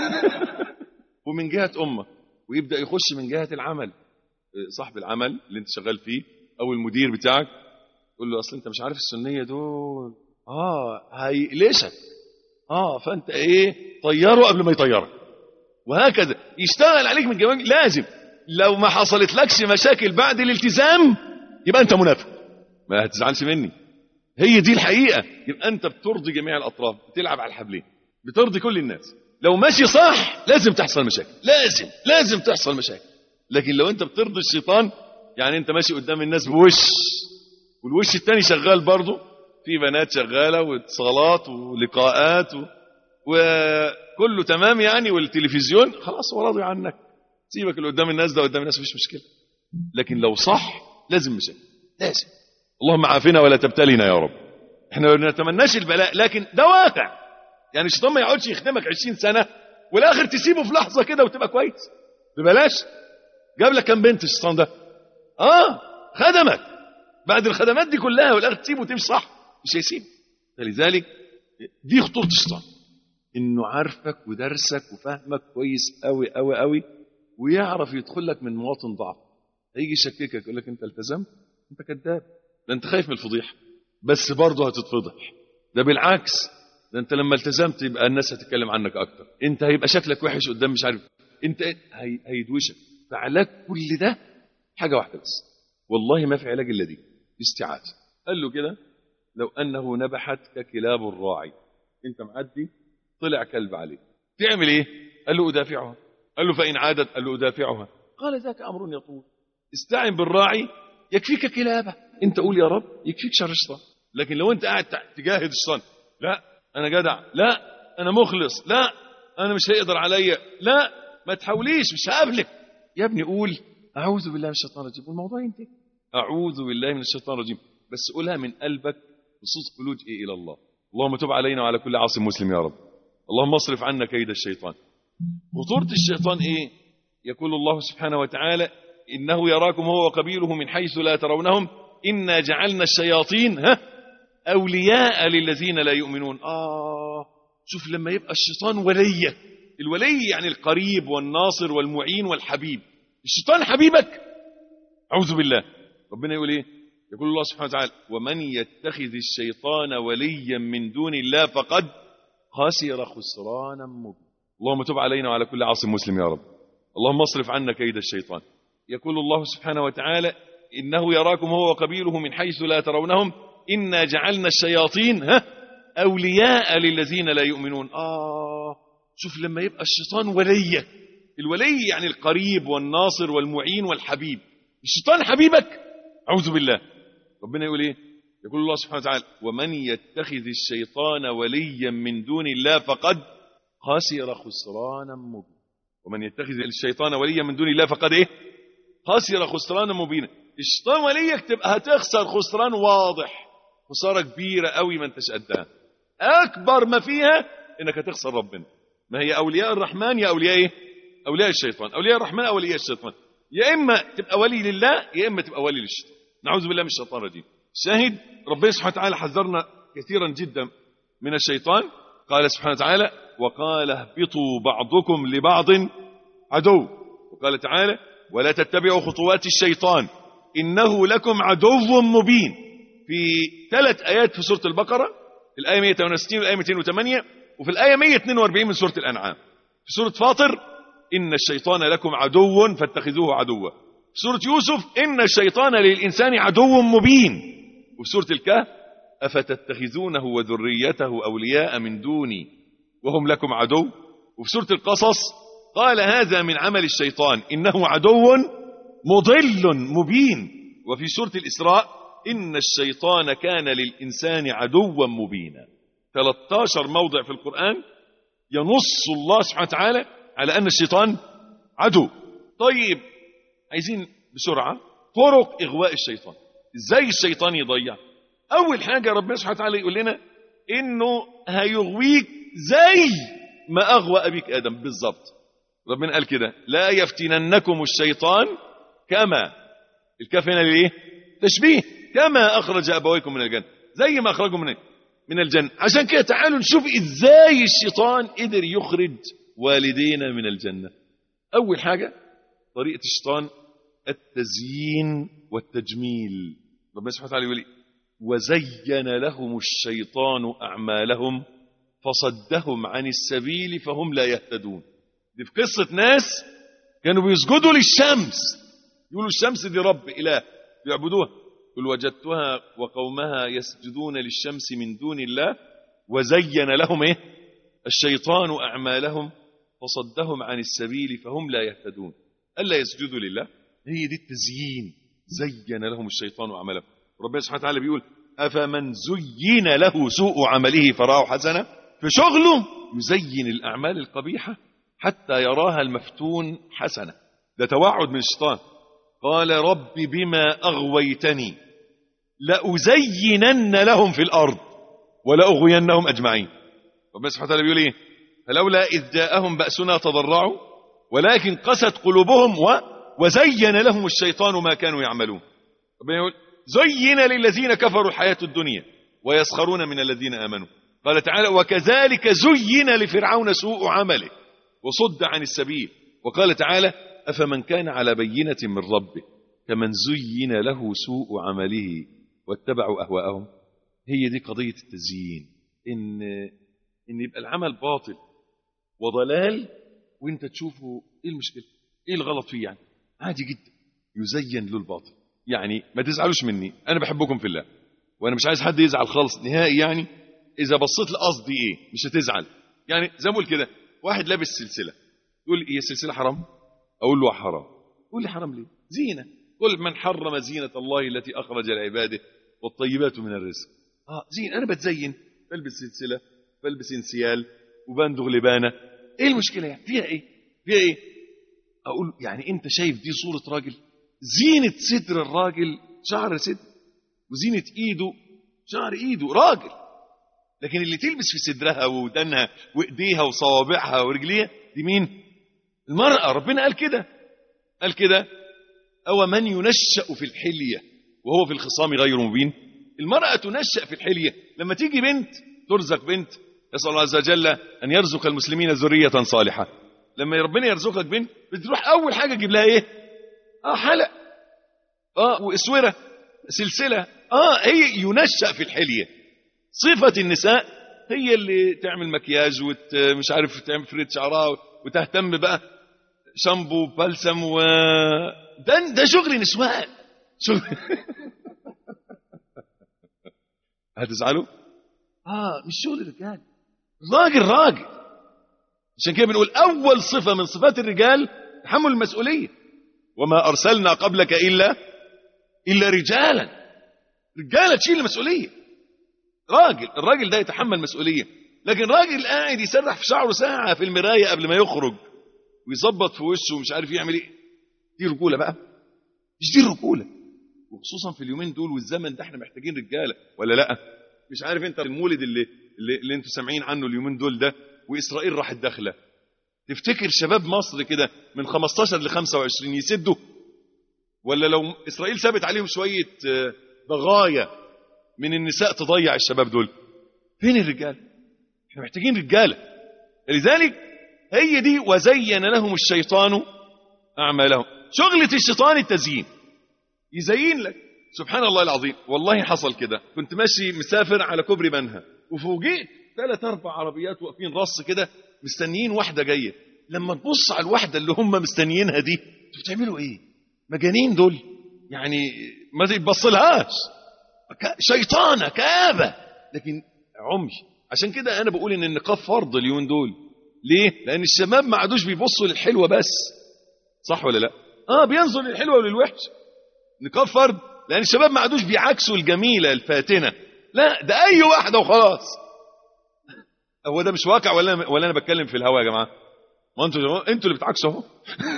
ومن جهه امك، ويبدا يخش من جهه العمل، صاحب العمل اللي انت شغال فيه او المدير بتاعك، يقول له اصل انت مش عارف السنيه دول هيقلشك، فانت ايه، طيره قبل ما يطيرك، وهكذا يشتغل عليك من جوانب. لازم لو ما حصلت لكش مشاكل بعد الالتزام يبقى انت منافق، ما هتزعلش مني، هي دي الحقيقه. يبقى انت بترضي جميع الاطراف، بتلعب على الحبلين، بترضي كل الناس. لو ماشي صح لازم تحصل مشاكل، لازم تحصل مشاكل. لكن لو انت بترضي الشيطان، يعني انت ماشي قدام الناس بوش والوش التاني شغال برضه، في بنات شغاله واتصالات ولقاءات وكله تمام يعني، والتلفزيون خلاص هو راضي عنك، سيبك اللي قدام الناس ده قدام الناس مفيش مشكله. لكن لو صح لازم مشاكل، لازم. اللهم عافنا ولا تبتلينا يا رب. احنا ما نتمناش البلاء، لكن ده واقع. يعني الشيطان ما يقعدش يخدمك 20 سنه والاخر تسيبه في لحظه كده وتبقى كويس ببلاش. جاب لك كام بنت الشيطان ده؟ خدمك بعد الخدمات دي كلها والاخر تسيبه وتمشي صح، مش هيسيب. فلذلك دي خطوره الشيطان، انه عارفك ودرسك وفهمك كويس قوي قوي قوي، ويعرف يدخل لك من مواطن ضعف. هيجي يشككك يقول لك انت التزمت، انت كذاب، ده انت خايف من الفضيحه، بس برضه هتتفضح. ده بالعكس، ده انت لما التزمت يبقى الناس هتتكلم عنك اكتر، انت هيبقى شكلك وحش قدام مش عارف، انت هيدوشك. فعلاج كل ده حاجه واحده بس، والله ما في علاج الا دي، استعاذه. قال له كده لو انه نبحتك كلاب الراعي، انت معدي طلع كلب عليك، تعمل ايه؟ قال له ادافعها. قال له فان عادت؟ قال له ادافعها. قال ذاك امر يطول، استعن بالراعي يكفيك كلابه. انت قول يا رب يكفيك شر الشيطان. لكن لو انت قاعد تجاهد الشيطان، لا انا جدع، لا انا مخلص، لا انا مش هيقدر عليا، لا ما تحاوليش مش هقابلك، يا ابني قول اعوذ بالله من الشيطان الرجيم والموضوع ينتهي. اعوذ بالله من الشيطان الرجيم، بس قولها من قلبك بصدق لجئ الى الله. اللهم تب علينا وعلى كل عاصم مسلم يا رب. اللهم اصرف عنا كيد الشيطان. خطورة الشيطان ايه؟ يقول الله سبحانه وتعالى إنه يراكم هو وقبيله من حيث لا ترونهم إنا جعلنا الشياطين أولياء للذين لا يؤمنون. شوف لما يبقى الشيطان وليك، الولي يعني القريب والناصر والمعين والحبيب، الشيطان حبيبك، أعوذ بالله. ربنا يقول إيه؟ يقول الله سبحانه وتعالى ومن يتخذ الشيطان وليا من دون الله فقد خسر خسرانا مبينا. اللهم تب علينا وعلى كل عاصم مسلم يا رب. اللهم اصرف عنا كيد الشيطان. يقول الله سبحانه وتعالى إنه يراكم هو وقبيله من حيث لا ترونهم إنا جعلنا الشياطين أولياء للذين لا يؤمنون. شوف لما يبقى الشيطان وليك، الولي يعني القريب والناصر والمعين والحبيب، الشيطان حبيبك، أعوذ بالله. ربنا يقول إيه؟ يقول الله سبحانه وتعالى ومن يتخذ الشيطان وليا من دون الله فقد خسر خسرانا مبينا. ومن يتخذ الشيطان وليا من دون الله فقد إيه؟ خسر خسرانا مبينا. الشيطان وليك تبقى هتخسر خسران واضح، خسارة كبيرة قوي ما انتش قدها. أكبر ما فيها إنك هتخسر ربنا. ما هي أولياء الرحمن يا أولياء إيه؟ أولياء الشيطان. أولياء الرحمن أولياء الشيطان، يا إما تبقى ولي لله يا إما تبقى ولي للشيطان. نعوذ بالله من الشيطان الرجيم. شاهد ربنا سبحانه وتعالى حذرنا كثيرا جدا من الشيطان. قال سبحانه وتعالى وقال اهبطوا بعضكم لبعض عدو. وقال تعالى ولا تتبعوا خطوات الشيطان إنه لكم عدو مبين. في 3 آيات في سورة البقرة، الآية 168 والآية 208 وفي الآية 142 من سورة الأنعام. في سورة فاطر إن الشيطان لكم عدو فاتخذوه عدوا. في سورة يوسف إن الشيطان للإنسان عدو مبين. وفي سورة الكهف أفتتخذونه وذريته أولياء من دوني وهم لكم عدو. وفي سورة القصص قال هذا من عمل الشيطان إنه عدو مضل مبين. وفي سورة الإسراء إن الشيطان كان للإنسان عدوا مبينا. 13 موضع في القرآن ينص الله سبحانه وتعالى على أن الشيطان عدو. طيب عايزين بسرعة طرق إغواء الشيطان، إزاي الشيطان يضيع. أول حاجة ربنا سبحانه وتعالى يقول لنا إنه هيغويك زي ما أغوى أبيك آدم بالضبط. ربنا قال كده لا يفتننكم الشيطان كما، الكاف هنا ليه؟ تشبيه، كما أخرج أبويكم من الجنة، زي ما أخرجوا من الجنة. عشان كده تعالوا نشوف إزاي الشيطان قدر يخرج والدينا من الجنة. أول حاجة طريقة الشيطان التزيين والتجميل. ربنا سبحانه وتعالى يقول وزين لهم الشيطان أعمالهم فصدهم عن السبيل فهم لا يهتدون. دي في قصة ناس كانوا بيسجدوا للشمس، يقولوا الشمس دي رب إله يعبدوها. قل وجدتها وقومها يسجدون للشمس من دون الله وزين لهم إيه؟ الشيطان أعمالهم فصدهم عن السبيل فهم لا يهتدون. ألا يسجدوا لله، هي دي التزيين. زين لهم الشيطان أعمالهم. ربنا سبحانه وتعالى بيقول أفمن زين له سوء عمله فراه حسنة، في شغله يزين الأعمال القبيحة حتى يراها المفتون حسنة. ده توعد من الشيطان. قال رب بما أغويتني لأزينن لهم في الأرض ولأغوينهم أجمعين. ربنا سبحانه وتعالى بيقول إيه؟ فلولا إذ جاءهم بأسنا تضرعوا ولكن قست قلوبهم وزين لهم الشيطان ما كانوا يعملون. ربنا يقول زين للذين كفروا الحياة الدنيا ويسخرون من الذين آمنوا. قال تعالى وكذلك زين لفرعون سوء عمله وصد عن السبيل. وقال تعالى أفمن كان على بينة من ربه كمن زين له سوء عمله واتبعوا أهواءهم. هي دي قضية التزيين، إن يبقى العمل باطل وضلال وانت تشوفه ايه المشكلة، ايه الغلط فيه، يعني عادي جدا يزين له الباطل. يعني ما تزعلوش مني، انا بحبكم في الله وانا مش عايز حد يزعل خالص نهائي. يعني اذا بصيت لقصدي ايه مش هتزعل. يعني زي ما اقول كده واحد لابس سلسلة يقول هي السلسلة حرام، اقول له حرام. يقول لي حرام ليه؟ زينة. قل من حرم زينة الله التي اخرج لعباده والطيبات من الرزق. زين، انا بتزين، بلبس سلسلة، بلبس انسيال وبندغ لبانة، ايه المشكلة يعني؟ فيها ايه؟ اقول يعني انت شايف دي صورة راجل؟ زينة صدر الراجل شعر صدر، وزينة ايده شعر ايده راجل. لكن اللي تلبس في صدرها ودنها وايديها وصوابعها ورجليها دي مين؟ المرأة. ربنا قال كده أو من ينشأ في الحلية وهو في الخصام غير مبين. المرأة تنشأ في الحلية. لما تيجي بنت ترزق بنت، يسأل الله عز وجل أن يرزق المسلمين ذرية صالحة. لما ربنا يرزقك بنت بتروح أول حاجة تجيب لها إيه؟ حلق، وإسورة، سلسلة. هي ينشأ في الحلية. صفة النساء هي اللي تعمل مكياج ومش عارف تعمل فريد شعرها وتهتم بقى شامبو بلسم ده شغل نسوان. شغل هتزعلوا؟ مش شغل الرجال. راجل. عشان كده بنقول أول صفة من صفات الرجال تحمل المسؤولية. وما أرسلنا قبلك إلا رجالا تشيل المسؤولية. الراجل ده يتحمل مسؤولية. لكن راجل قاعد يسرح في شعره ساعة في المراية قبل ما يخرج ويظبط في وشه ومش عارف يعمل ايه، دي رجولة بقى؟ مش دي الرجولة. وخصوصا في اليومين دول والزمن ده احنا محتاجين رجالة ولا لا؟ مش عارف انت المولد اللي انتوا سامعين عنه اليومين دول ده، وإسرائيل راحت داخله، تفتكر شباب مصر كده من 15 ل 25 يسدوا؟ ولا لو إسرائيل سابت عليهم شوية بغايا من النساء تضيع الشباب دول؟ فين الرجال؟ احنا محتاجين رجالة. لذلك هي دي وزين لهم الشيطان أعمالهم. شغلة الشيطان التزيين، يزين لك. سبحان الله العظيم، والله حصل كده. كنت ماشي مسافر على كوبري بنها وفوجئت 3-4 عربيات واقفين رص كده مستنيين واحدة جاية. لما تبص على الواحدة اللي هم مستنيينها دي، انتوا بتعملوا ايه؟ مجانين دول يعني، ما تبصلهاش. شيطانة كآبة، لكن عمي. عشان كده انا بقول ان النقاب فرض اليومين دول. ليه؟ لان الشباب ما عادوش بيبصوا للحلوة بس، صح ولا لا؟ بينظر للحلوة وللوحش. نقاب فرض لان الشباب ما عادوش بيعكسوا الجميلة الفاتنة، لا ده اي واحدة وخلاص. هو ده مش واقع ولا انا بتكلم في الهوا يا جماعة؟ ما انتوا اللي بتعكسوا اهو.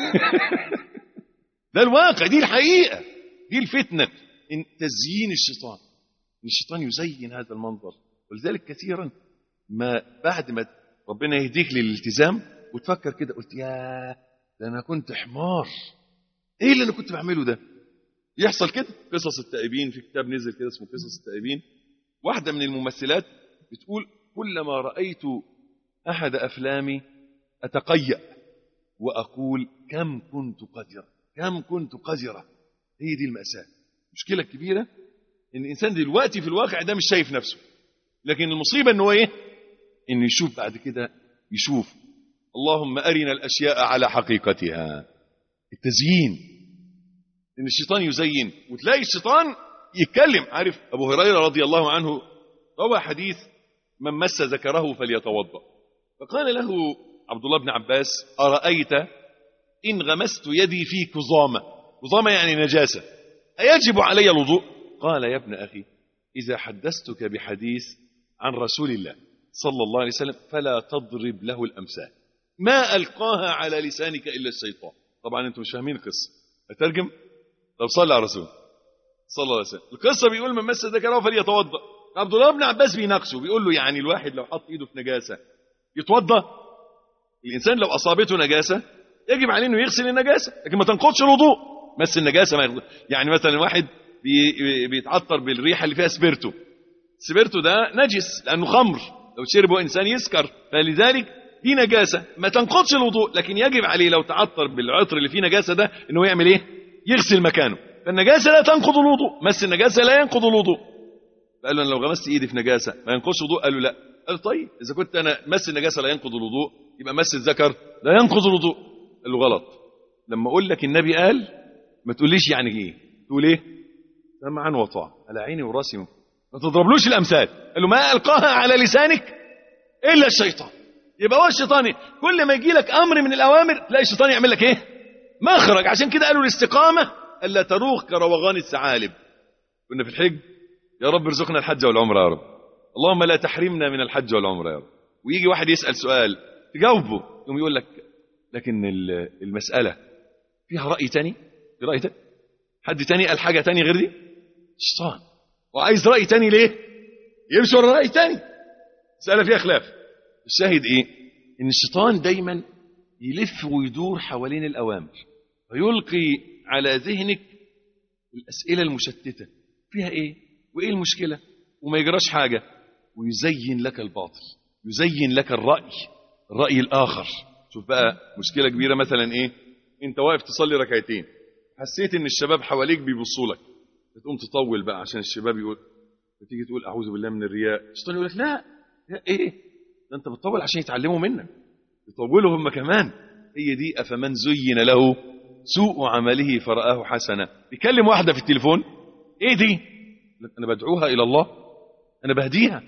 ده الواقع، دي الحقيقة، دي الفتنة. إن تزيين الشيطان، إن الشيطان يزين هذا المنظر. ولذلك كثيرا ما بعد ما ربنا يهديك للالتزام وتفكر كده، قلت يا ده أنا كنت حمار، إيه اللي أنا كنت بعمله ده؟ يحصل كده. قصص التائبين، في كتاب نزل كده اسمه قصص التائبين، واحدة من الممثلات بتقول كلما رأيت أحد أفلامي أتقيأ وأقول كم كنت قذرة. هي دي المأساة. المشكلة الكبيرة إن الإنسان دلوقتي في الواقع ده مش شايف نفسه، لكن المصيبة إنه إيه؟ إنه يشوف بعد كده، يشوف. اللهم أرنا الأشياء على حقيقتها. التزيين، إن الشيطان يزين، وتلاقي الشيطان يتكلم. عارف أبو هريرة رضي الله عنه روى حديث من مس ذكره فليتوضأ. فقال له عبد الله بن عباس أرأيت إن غمست يدي في كظامة يعني نجاسة، أيجب علي الوضوء؟ قال يا ابن أخي إذا حدثتك بحديث عن رسول الله صلى الله عليه وسلم فلا تضرب له الأمثال، ما ألقاها على لسانك إلا الشيطان. طبعا أنتم مش فاهمين القصة، أترجم؟ طب صلى على رسول صلى الله عليه وسلم. القصة بيقول من مس ذكره فليتوضأ. عبد الله بن عباس بيناقشه، بيقول له يعني الواحد لو حط إيده في نجاسة يتوضأ؟ الإنسان لو أصابته نجاسة يجب عليه إنه يغسل النجاسة، لكن ما تنقضش الوضوء. مس النجاسة ما يعني مثلا واحد بيتعطر بالريحة اللي فيها سبيرتو ده نجس لأنه خمر، لو شربه إنسان يسكر، فلذلك دي نجاسة ما تنقضش الوضوء، لكن يجب عليه لو تعطر بالعطر اللي فيه نجاسة ده إنه يعمل إيه؟ يغسل مكانه. فالنجاسة لا تنقض الوضوء، مس النجاسة لا ينقض الوضوء. فقال له أنا لو غمست إيدي في نجاسة ما ينقضش الوضوء؟ قال له لا. قال طيب إذا كنت أنا مس النجاسة لا ينقض الوضوء يبقى مس الذكر لا ينقض الوضوء. قال له غلط. لما أقول لك النبي قال ما تقوليش يعني إيه، تقول إيه؟ سمعا وطاعة، على عيني وراسي، ما تضربلوش الأمثال. قال له ما ألقاها على لسانك إلا الشيطان. يبقى هو الشيطان كل ما يجي لك أمر من الأوامر تلاقي الشيطان يعمل لك إيه؟ مخرج. عشان كده قالوا الاستقامة ألا تروخ كروغان الثعالب. كنا في الحج، يا رب ارزقنا الحج والعمرة يا رب، اللهم لا تحرمنا من الحج والعمرة يا رب. ويجي واحد يسأل سؤال تجاوبه يقوم يقول لك لكن المسألة فيها رأي تاني، في رأي تاني، حد تاني قال حاجة تاني غير دي. الشيطان وعايز رأي تاني ليه؟ يمشي ورا رأي تاني، مسألة فيها خلاف. الشاهد ايه؟ ان الشيطان دايما يلف ويدور حوالين الأوامر ويلقي على ذهنك الأسئلة المشتتة فيها إيه وإيه المشكلة وما يجراش حاجة، ويزين لك الباطل، يزين لك الرأي الآخر. شوف بقى مشكلة كبيرة مثلا إيه، أنت واقف تصلي ركعتين، حسيت إن الشباب حواليك بيبصوا لك، بتقوم تطول بقى عشان الشباب يقول، بتيجي تقول أعوذ بالله من الرياء، الشيطان يقول لك لا إيه ده أنت بتطول عشان يتعلموا منك، يطولوا هم كمان. هي دي أفمن زين له سوء عمله فرآه حسنا. بيكلم واحدة في التليفون، إيه دي؟ أنا بدعوها إلى الله، أنا بهديها.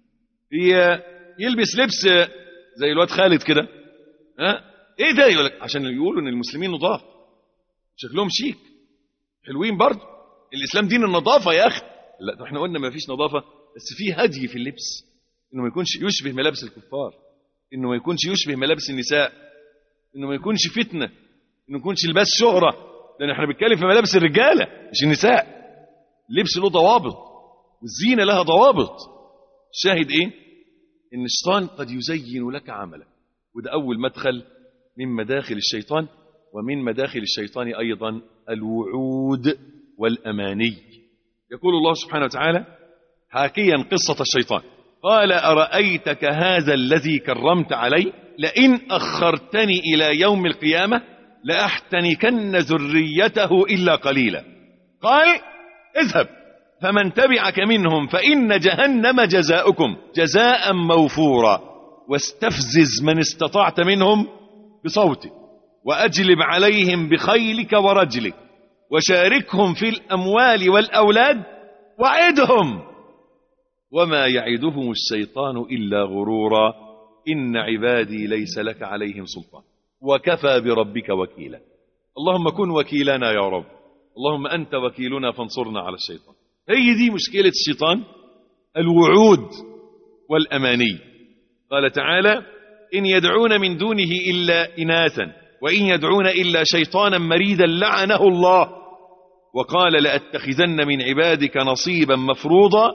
هي يلبس لبس زي الواد خالد كده، إيه ده؟ يقول لك عشان يقولوا إن المسلمين نضاف، شكلهم شيك حلوين برضه، الإسلام دين النظافة يا أخي. لا احنا قلنا ما فيش نظافة، بس في هدي في اللبس، إنه ما يكونش يشبه ملابس الكفار، إنه ما يكونش يشبه ملابس النساء، إنه ما يكونش فتنة، إنه ما يكونش لباس شهرة، لأن احنا بنتكلم في ملابس الرجالة مش النساء. اللبس له ضوابط والزينة لها ضوابط. الشاهد إيه؟ إن الشيطان قد يزين لك عملك، وده أول مدخل من مداخل الشيطان. ومن مداخل الشيطان أيضا الوعود والأماني. يقول الله سبحانه وتعالى حاكيا قصة الشيطان، قال أرأيتك هذا الذي كرمت علي لئن أخرتني إلى يوم القيامة لأحتنكن ذريته إلا قليلا. قال اذهب فمن تبعك منهم فإن جهنم جزاؤكم جزاء موفورا واستفزز من استطعت منهم بصوتك وأجلب عليهم بخيلك ورجلك وشاركهم في الأموال والأولاد وعدهم وما يعدهم الشيطان إلا غرورا إن عبادي ليس لك عليهم سلطان وكفى بربك وكيلا. اللهم كن وكيلنا يا رب، اللهم أنت وكيلنا فانصرنا على الشيطان. هي دي مشكلة الشيطان، الوعود والأماني. قال تعالى إن يدعون من دونه إلا إناثا وإن يدعون إلا شيطانا مريدا لعنه الله وقال لأتخذن من عبادك نصيبا مفروضا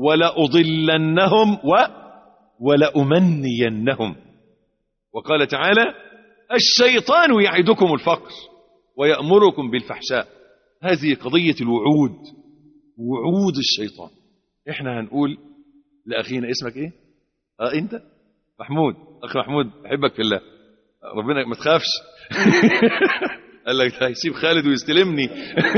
ولأضلنهم ولأمنينهم. وقال تعالى الشيطان يعدكم الفقر ويأمركم بالفحشاء. هذه قضية الوعود، وعود الشيطان. احنا هنقول لأخينا اسمك ايه؟ انت محمود، اخ محمود احبك في الله، ربنا ما تخافش. قال لك هيسيب خالد ويستلمني.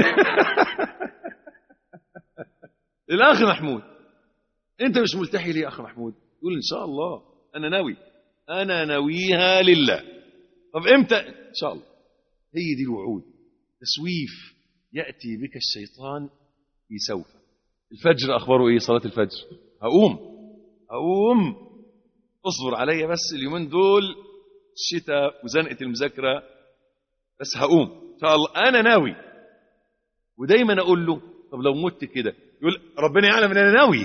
الاخ محمود، انت مش ملتحي ليه يا اخ محمود؟ يقول ان شاء الله انا ناوي، انا ناويها لله. طب امتى؟ ان شاء الله. هي دي الوعود. تسويف يأتي بك الشيطان في سوف. الفجر اخباره ايه؟ صلاة الفجر هقوم اصبر عليا بس اليومين دول الشتاء وزنقة المذاكرة، بس هقوم ان شاء الله انا ناوي. ودايما اقول له طب لو مت كده؟ يقول ربنا يعلم ان انا ناوي.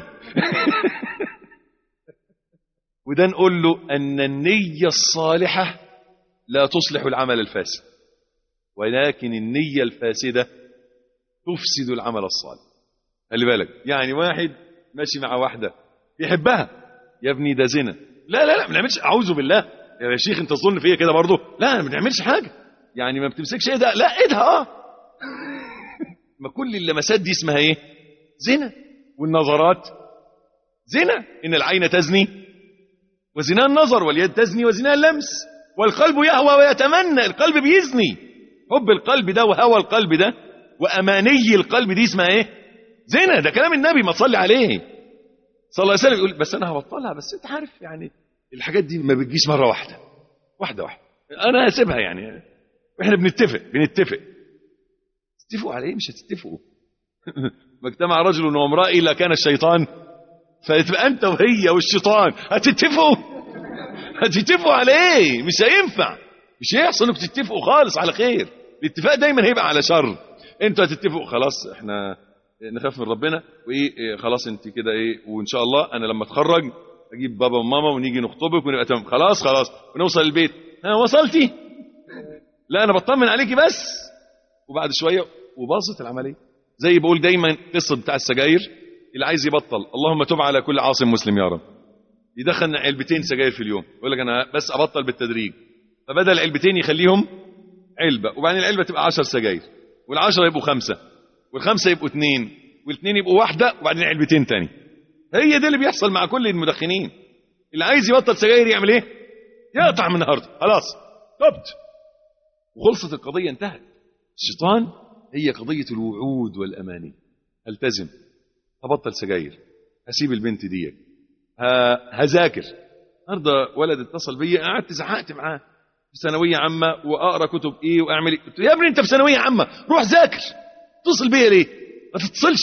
وده نقول له ان النية الصالحة لا تصلح العمل الفاسد، ولكن النية الفاسدة تفسد العمل الصالح. خلي بالك، يعني واحد ماشي مع واحدة يحبها، يا ابني ده زنا، لا ما بنعملش، اعوذ بالله يا شيخ انت تظن فيا كده برضه؟ لا ما بنعملش حاجة، يعني ما بتمسكش ايدها، لا ايدها ما كل اللمسات دي اسمها ايه؟ زنا. والنظرات زنا، ان العين تزني وزنا النظر واليد تزني وزنا اللمس والقلب يهوى ويتمنى. القلب بيزني، حب القلب ده وهوى القلب ده وأماني القلب دي اسمها ايه؟ زنا. ده كلام النبي ما تصلي عليه صلى الله عليه وسلم. يقول بس انا هبطلها، بس انت عارف يعني الحاجات دي ما بتجيش مرة واحدة انا هسيبها يعني. واحنا بنتفق تتفقوا على ايه؟ مش هتتفقوا. ما اجتمع رجل وامرأة الا كان الشيطان، فتبقى انت وهي والشيطان هتتفقوا على ايه؟ مش هينفع، مش هيحصل انكم تتفقوا خالص على خير. الاتفاق دايما هيبقى على شر. انتوا هتتفقوا خلاص احنا نخاف من ربنا وايه، خلاص انت كده ايه، وان شاء الله انا لما اتخرج اجيب بابا وماما ونيجي نخطبك ونبقى تمام. خلاص ونوصل البيت، ها وصلتي؟ لا انا بطمن عليكي بس. وبعد شويه وباظت العمليه. زي بقول دايما قصه بتاع السجاير، اللي عايز يبطل اللهم تب على كل عاصم مسلم يا رب، يدخل علبتين سجاير في اليوم، يقول لك انا بس ابطل بالتدريج، فبدل علبتين يخليهم علبه، وبعدين العلبه تبقى 10 سجاير، وال10 يبقوا 5 وال5 يبقوا 2 وال2 يبقوا 1 وبعدين علبتين تاني. هي ده اللي بيحصل مع كل المدخنين. اللي عايز يبطل سجاير يعمل ايه؟ يقطع من النهارده، خلاص تبت وخلصت القضيه، انتهت. الشيطان هي قضيه الوعود والاماني. التزم، هبطل سجاير، هسيب البنت دي، هذاكر. النهارده ولد اتصل بيا، قعدت زعقت معاه في ثانويه عامه واقرا كتب ايه واعمل ايه. قلت له يا ابني انت في ثانويه عامه، روح ذاكر. اتصل بيا ليه؟ ما تتصلش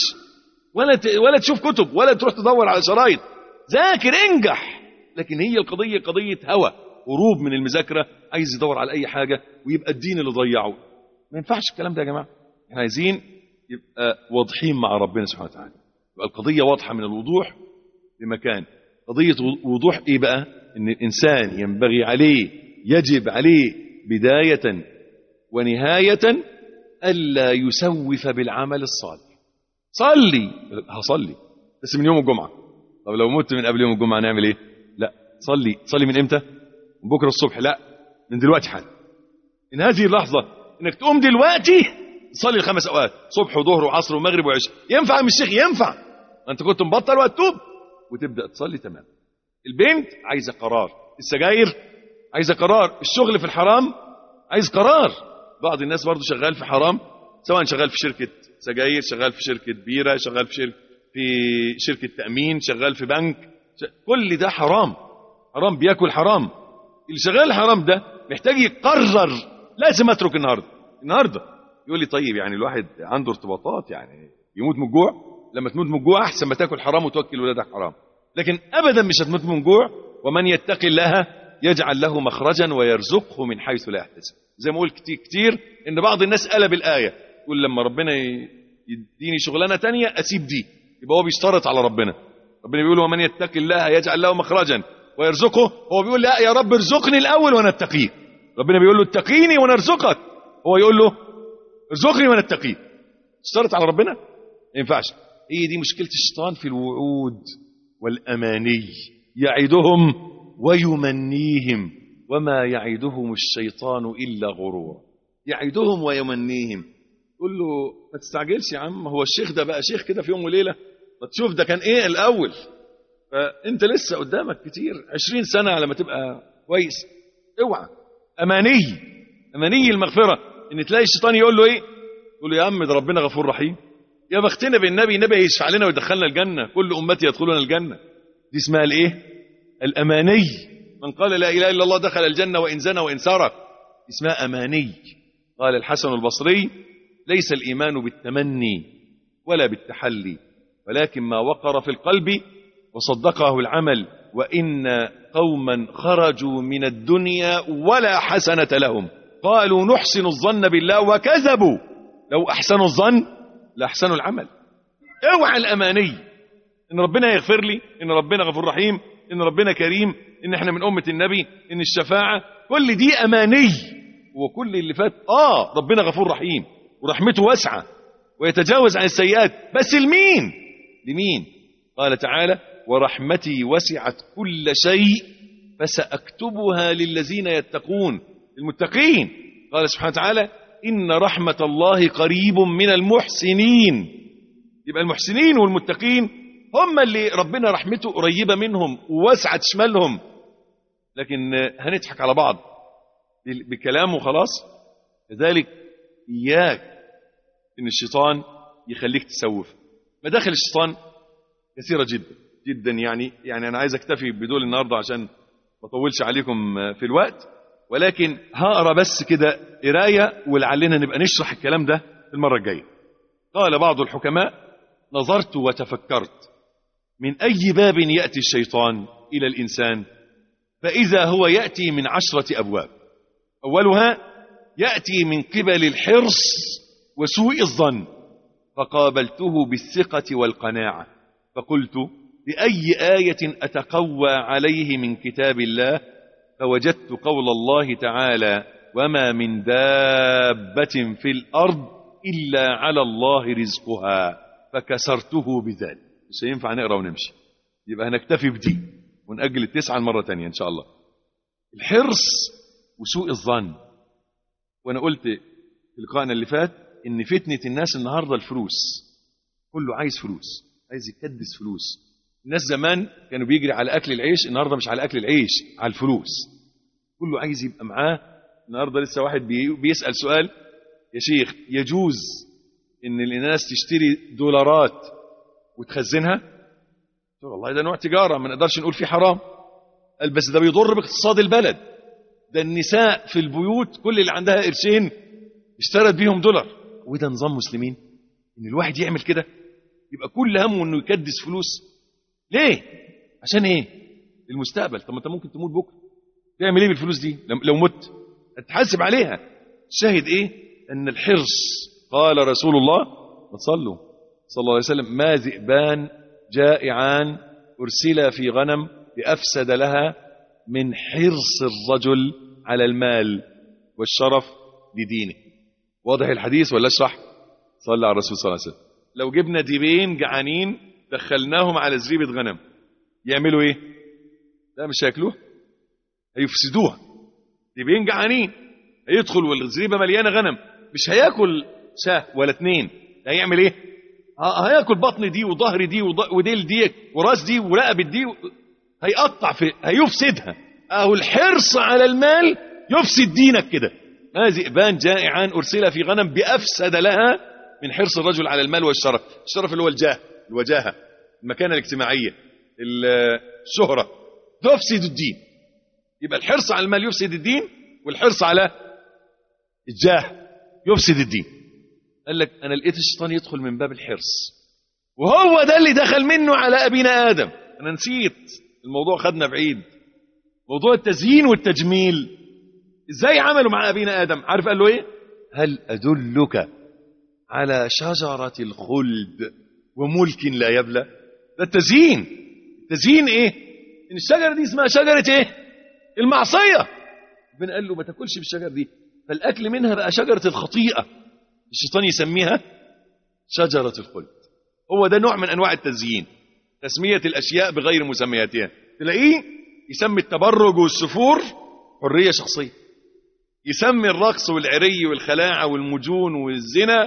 ولا تشوف كتب ولا تروح تدور على شرايط. ذاكر، انجح. لكن هي القضيه قضيه هوى، هروب من المذاكره، عايز يدور على اي حاجه ويبقى الدين اللي ضيعه. ما ينفعش الكلام ده يا جماعه. احنا عايزين يبقى واضحين مع ربنا سبحانه وتعالى، يبقى القضيه واضحه من الوضوح لمكان. قضيه وضوح ايه بقى؟ ان الانسان ينبغي عليه، يجب عليه بدايه ونهايه الا يسوف بالعمل الصالح. صلي، هصلي بس من يوم الجمعه. طب لو مت من قبل يوم الجمعه نعمل ايه؟ لا، صلي من امتى؟ من بكره الصبح؟ لا، من دلوقتي حالا. من هذه اللحظه انك تقوم دلوقتي تصلي ال5 اوقات، صبح وظهر وعصر ومغرب وعشاء. ينفع مش شيخ؟ ينفع. انت كنت مبطل وهتتوب وتبدا تصلي. تمام. البنت عايزه قرار، السجاير عايزه قرار، الشغل في الحرام عايز قرار. بعض الناس برضو شغال في حرام، سواء شغال في شركه سجاير، شغال في شركه بيره، شغال في شركه تامين، شغال في بنك. كل ده حرام، حرام، بياكل حرام. اللي شغال الحرام ده محتاج يقرر لازم اترك النهارده. يقول لي طيب يعني الواحد عنده ارتباطات، يعني يموت من الجوع؟ لما تموت من الجوع احسن ما تاكل حرام وتوكل ولادك حرام. لكن ابدا مش هتموت من الجوع. ومن يتق الله يجعل له مخرجا ويرزقه من حيث لا يحتسب. زي ما اقول كتير ان بعض الناس قلب الايه، يقول لما ربنا يديني شغلانه تانية اسيب دي، يبقى هو بيشترط على ربنا. ربنا بيقول ومن يتق الله يجعل له مخرجا ويرزقه، هو بيقول لا يا رب ارزقني الاول وانا اتقيك. ربنا بيقول له اتقيني وانا ارزقك، هو يقول له ارزقني وانا اتقيك. اشترط على ربنا؟ ما ينفعش. هي دي مشكله الشيطان في الوعود والاماني، يعدهم ويمنيهم وما يعدهم الشيطان الا غرورا. يعدهم ويمنيهم. قول له ما تستعجلش يا عم، هو الشيخ ده بقى شيخ كده في يوم وليله؟ ما تشوف ده كان ايه الاول. فانت لسه قدامك كتير، 20 سنه على ما تبقى كويس. اوعى. اماني المغفره، ان تلاقي الشيطان يقول له ايه؟ يقول له يا عم ده ربنا غفور رحيم، يا بختنا بالنبي، النبي هيشفع لنا ويدخلنا الجنه، كل امتي يدخلون الجنه. دي اسمها الايه؟ الاماني. من قال لا اله الا الله دخل الجنه وان زنى وان سرق. اسمها اماني. قال الحسن البصري ليس الايمان بالتمني ولا بالتحلي، ولكن ما وقر في القلب وصدقه العمل. وإن قوما خرجوا من الدنيا ولا حسنة لهم، قالوا نحسن الظن بالله وكذبوا، لو أحسنوا الظن لأحسنوا العمل. اوعى الأماني إن ربنا يغفر لي، إن ربنا غفور رحيم، إن ربنا كريم، إن احنا من أمة النبي، إن الشفاعة، كل دي أماني. وكل اللي فات ربنا غفور رحيم ورحمته واسعة ويتجاوز عن السيئات، بس لمين؟ قال تعالى ورحمتي وسعت كل شيء فسأكتبها للذين يتقون، المتقين. قال سبحانه وتعالى إن رحمة الله قريب من المحسنين. يبقى المحسنين والمتقين هم اللي ربنا رحمته قريبة منهم ووسعت شمالهم. لكن هنضحك على بعض بكلام وخلاص. لذلك إياك إن الشيطان يخليك تسوف. مداخل الشيطان كثيرة جدا يعني أنا عايز أكتفي بدول النهاردة عشان ما أطولش عليكم في الوقت، ولكن هقرأ بس كده قراية ولعلنا نبقى نشرح الكلام ده المرة الجاية. قال بعض الحكماء نظرت وتفكرت من أي باب يأتي الشيطان إلى الإنسان، فإذا هو يأتي من 10 أبواب. أولها يأتي من قبل الحرص وسوء الظن، فقابلته بالثقة والقناعة، فقلت بأي آية أتقوى عليه من كتاب الله، فوجدت قول الله تعالى وما من دابة في الأرض إلا على الله رزقها، فكسرته بذلك. مش هينفع نقرأ ونمشي، يبقى هنكتفي بدي ونأجل 9 مرة تانية إن شاء الله. الحرص وسوء الظن، وأنا قلت في لقائنا اللي فات ان فتنة الناس النهاردة الفلوس، كله عايز فلوس، عايز يكدس فلوس. الناس زمان كانوا بيجري على اكل العيش، النهاردة مش على اكل العيش، على الفلوس. كله عايز يبقى معاه. النهاردة لسه واحد بيسأل سؤال: يا شيخ يجوز ان الناس تشتري دولارات وتخزنها؟ قلت له والله ده نوع تجارة ما نقدرش نقول فيه حرام. قال بس ده بيضر باقتصاد البلد، ده النساء في البيوت كل اللي عندها قرشين اشترت بيهم دولار. وده نظام مسلمين ان الواحد يعمل كده؟ يبقى كل همه انه يكدس فلوس. ليه؟ عشان ايه؟ المستقبل. طب ما انت ممكن تموت بكره، تعمل ايه بالفلوس دي لو مت؟ هتحاسب عليها. الشاهد ايه؟ ان الحرص، قال رسول الله صلى الله عليه وسلم: ما ذئبان جائعان ارسلا في غنم بافسد لها من حرص الرجل على المال والشرف لدينه. واضح الحديث ولا اشرح؟ صلى على الرسول صلى الله عليه وسلم. لو جبنا ديبين جعانين دخلناهم على زريبة غنم يعملوا ايه؟ لا مش هياكلوها، هيفسدوها. ديبين جعانين هيدخل والزريبة مليانة غنم، مش هياكل شاه ولا اتنين، هيعمل ايه؟ هياكل بطن دي وظهر دي وديل دي وراس دي ورقبة دي، هيقطع هيفسدها. اهو الحرص على المال يفسد دينك كده. ما ذئبان جائعان ارسل في غنم بافسد لها من حرص الرجل على المال والشرف. الشرف اللي هو الوجاهه، المكانه الاجتماعيه، الشهره، تفسد الدين. يبقى الحرص على المال يفسد الدين، والحرص على الجاه يفسد الدين. قال لك انا لقيت الشيطان يدخل من باب الحرص، وهو ده اللي دخل منه على ابينا ادم. انا نسيت الموضوع، خدنا بعيد. موضوع التزيين والتجميل ازاي عملوا مع ابينا ادم؟ عارف قال له ايه؟ هل ادلك على شجرة الخلد وملك لا يبلى؟ ده التزيين. التزيين ايه؟ ان الشجرة دي اسمها شجرة ايه؟ المعصية. ربنا قال له ما تاكلش بالشجرة دي، فالاكل منها بقى شجرة الخطيئة. الشيطان يسميها شجرة الخلد. هو ده نوع من انواع التزيين، تسمية الاشياء بغير مسمياتها. تلاقيه يسمي التبرج والسفور حرية شخصية، يسمي الرقص والعري والخلاعة والمجون والزنا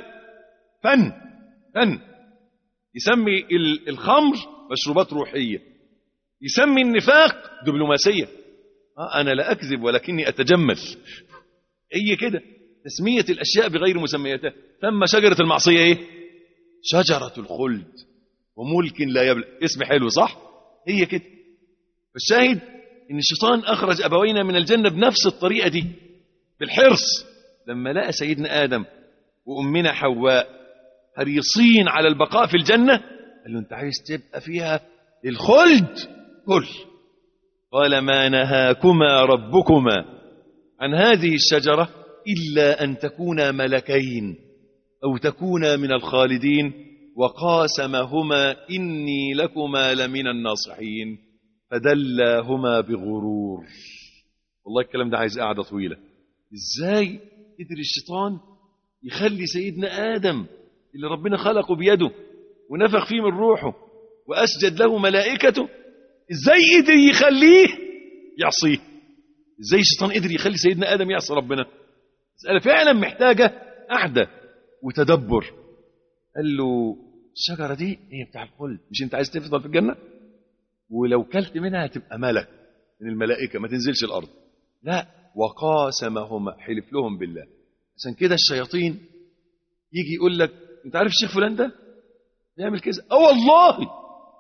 فن، يسمي الخمر مشروبات روحية، يسمي النفاق دبلوماسية. أنا لا أكذب ولكني أتجمل. هي كده تسمية الأشياء بغير مسمياتها. ثم شجرة المعصية إيه؟ شجرة الخلد وملك لا يبلى. اسم حلو صح؟ هي كده. فالشاهد إن الشيطان أخرج أبوينا من الجنة بنفس الطريقة دي، بالحرص. لما لقى سيدنا آدم وأمنا حواء حريصين على البقاء في الجنة، قال له أنت عايز تبقى فيها الخلد؟ كل. قال ما نهاكما ربكما عن هذه الشجرة إلا أن تكونا ملكين أو تكونا من الخالدين وقاسمهما إني لكما لمن الناصحين فدلاهما بغرور. والله الكلام ده عايز قاعدة طويلة. ازاي قدر الشيطان يخلي سيدنا آدم اللي ربنا خلقه بيده ونفخ فيه من روحه وأسجد له ملائكته، ازاي قدر يخليه يعصيه؟ ازاي الشيطان قدر يخلي سيدنا آدم يعصي ربنا؟ مسألة فعلا محتاجة قعدة وتدبر. قال له الشجرة دي هي بتاع الخلد، مش انت عايز تفضل في الجنة؟ ولو كلت منها هتبقى ملك من الملائكة ما تنزلش الأرض. لا، وقاسمهما، حلف لهم بالله. عشان كده الشياطين يجي يقول لك انت عارف الشيخ فلان ده يعمل كذا، والله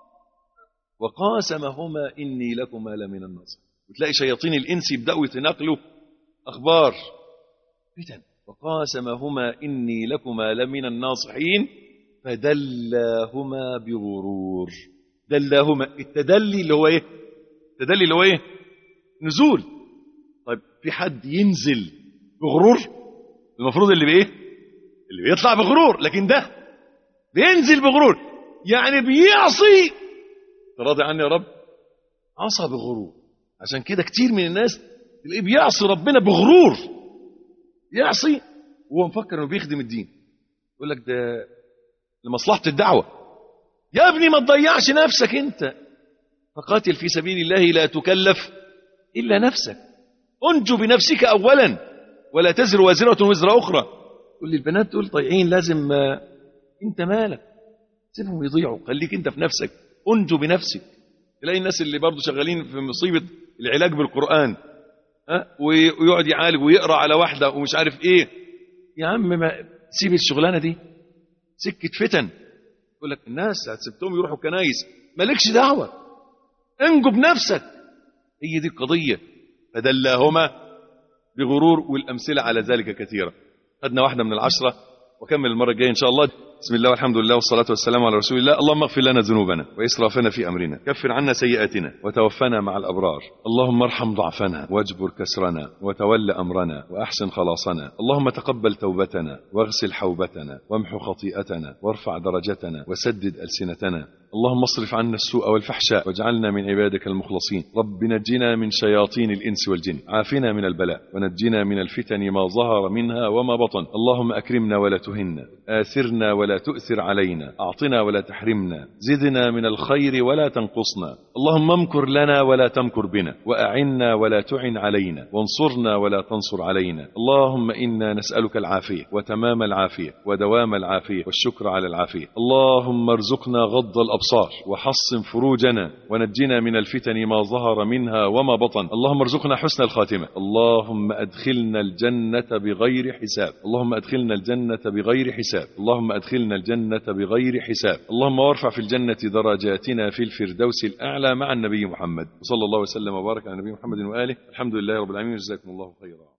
وقاسمهما إني لكما لمن الناصحين. وتلاقي شياطين الإنس يبدأوا يتناقلوا أخبار فتن. وقاسمهما إني لكما لمن الناصحين فدلاهما بغرور. دلاهما، التدلي اللي هو ايه؟ التدلي اللي هو ايه؟ نزول. طيب في حد ينزل بغرور؟ المفروض اللي بايه؟ اللي بيطلع بغرور، لكن ده بينزل بغرور، يعني بيعصي. راضي عني يا رب؟ عصى بغرور. عشان كده كتير من الناس تلاقيه بيعصي ربنا بغرور، يعصي وهو مفكر انه بيخدم الدين. يقول لك ده لمصلحة الدعوة. يا ابني ما تضيعش نفسك انت، فقاتل في سبيل الله لا تكلف إلا نفسك. انجو بنفسك أولا ولا تزر وازرة وزر أخرى. تقول لي البنات دول ضايعين، لازم انت مالك، سيبهم يضيعوا، خليك انت في نفسك، انجو بنفسك. تلاقي الناس اللي برضه شغالين في مصيبه العلاج بالقران، ويقعد يعالج ويقرا على واحده ومش عارف ايه. يا عم ما سيب الشغلانه دي، سكه فتن. يقول لك الناس هتسيبتهم يروحوا الكنايس، مالكش دعوه، انجو بنفسك. هي دي القضيه. فدلاهما بغرور، والامثله على ذلك كثيره. خدنا واحده من 10 وكمل المره الجايه ان شاء الله. بسم الله والحمد لله والصلاة والسلام على رسول الله. اللهم اغفر لنا ذنوبنا وإسرافنا في أمرنا، كفر عنا سيئاتنا وتوفنا مع الأبرار. اللهم ارحم ضعفنا واجبر كسرنا وتول أمرنا وأحسن خلاصنا. اللهم تقبل توبتنا واغسل حوبتنا وامحو خطيئتنا وارفع درجتنا وسدد ألسنتنا. اللهم اصرف عنا السوء والفحشاء واجعلنا من عبادك المخلصين. رب نجنا من شياطين الإنس والجن، عافنا من البلاء ونجنا من الفتن ما ظهر منها وما بطن. اللهم أكرمنا ولا تهنا، آثرنا ولا تؤثر علينا، أعطنا ولا تحرمنا، زدنا من الخير ولا تنقصنا. اللهم امكر لنا ولا تمكر بنا، وأعنا ولا تعن علينا، وانصرنا ولا تنصر علينا. اللهم إنا نسألك العافية وتمام العافية ودوام العافية والشكر على العافية. اللهم ارزقنا غض الأبصار وحصن فروجنا ونجنا من الفتن ما ظهر منها وما بطن. اللهم ارزقنا حسن الخاتمة. اللهم أدخلنا الجنة بغير حساب. اللهم أدخلنا الجنة بغير حساب. اللهم أدخلنا الجنة بغير حساب. اللهم وارفع في الجنة درجاتنا في الفردوس الأعلى مع النبي محمد. وصلى الله وسلم وبارك على النبي محمد وآله. الحمد لله رب العالمين. جزاكم الله خيرا.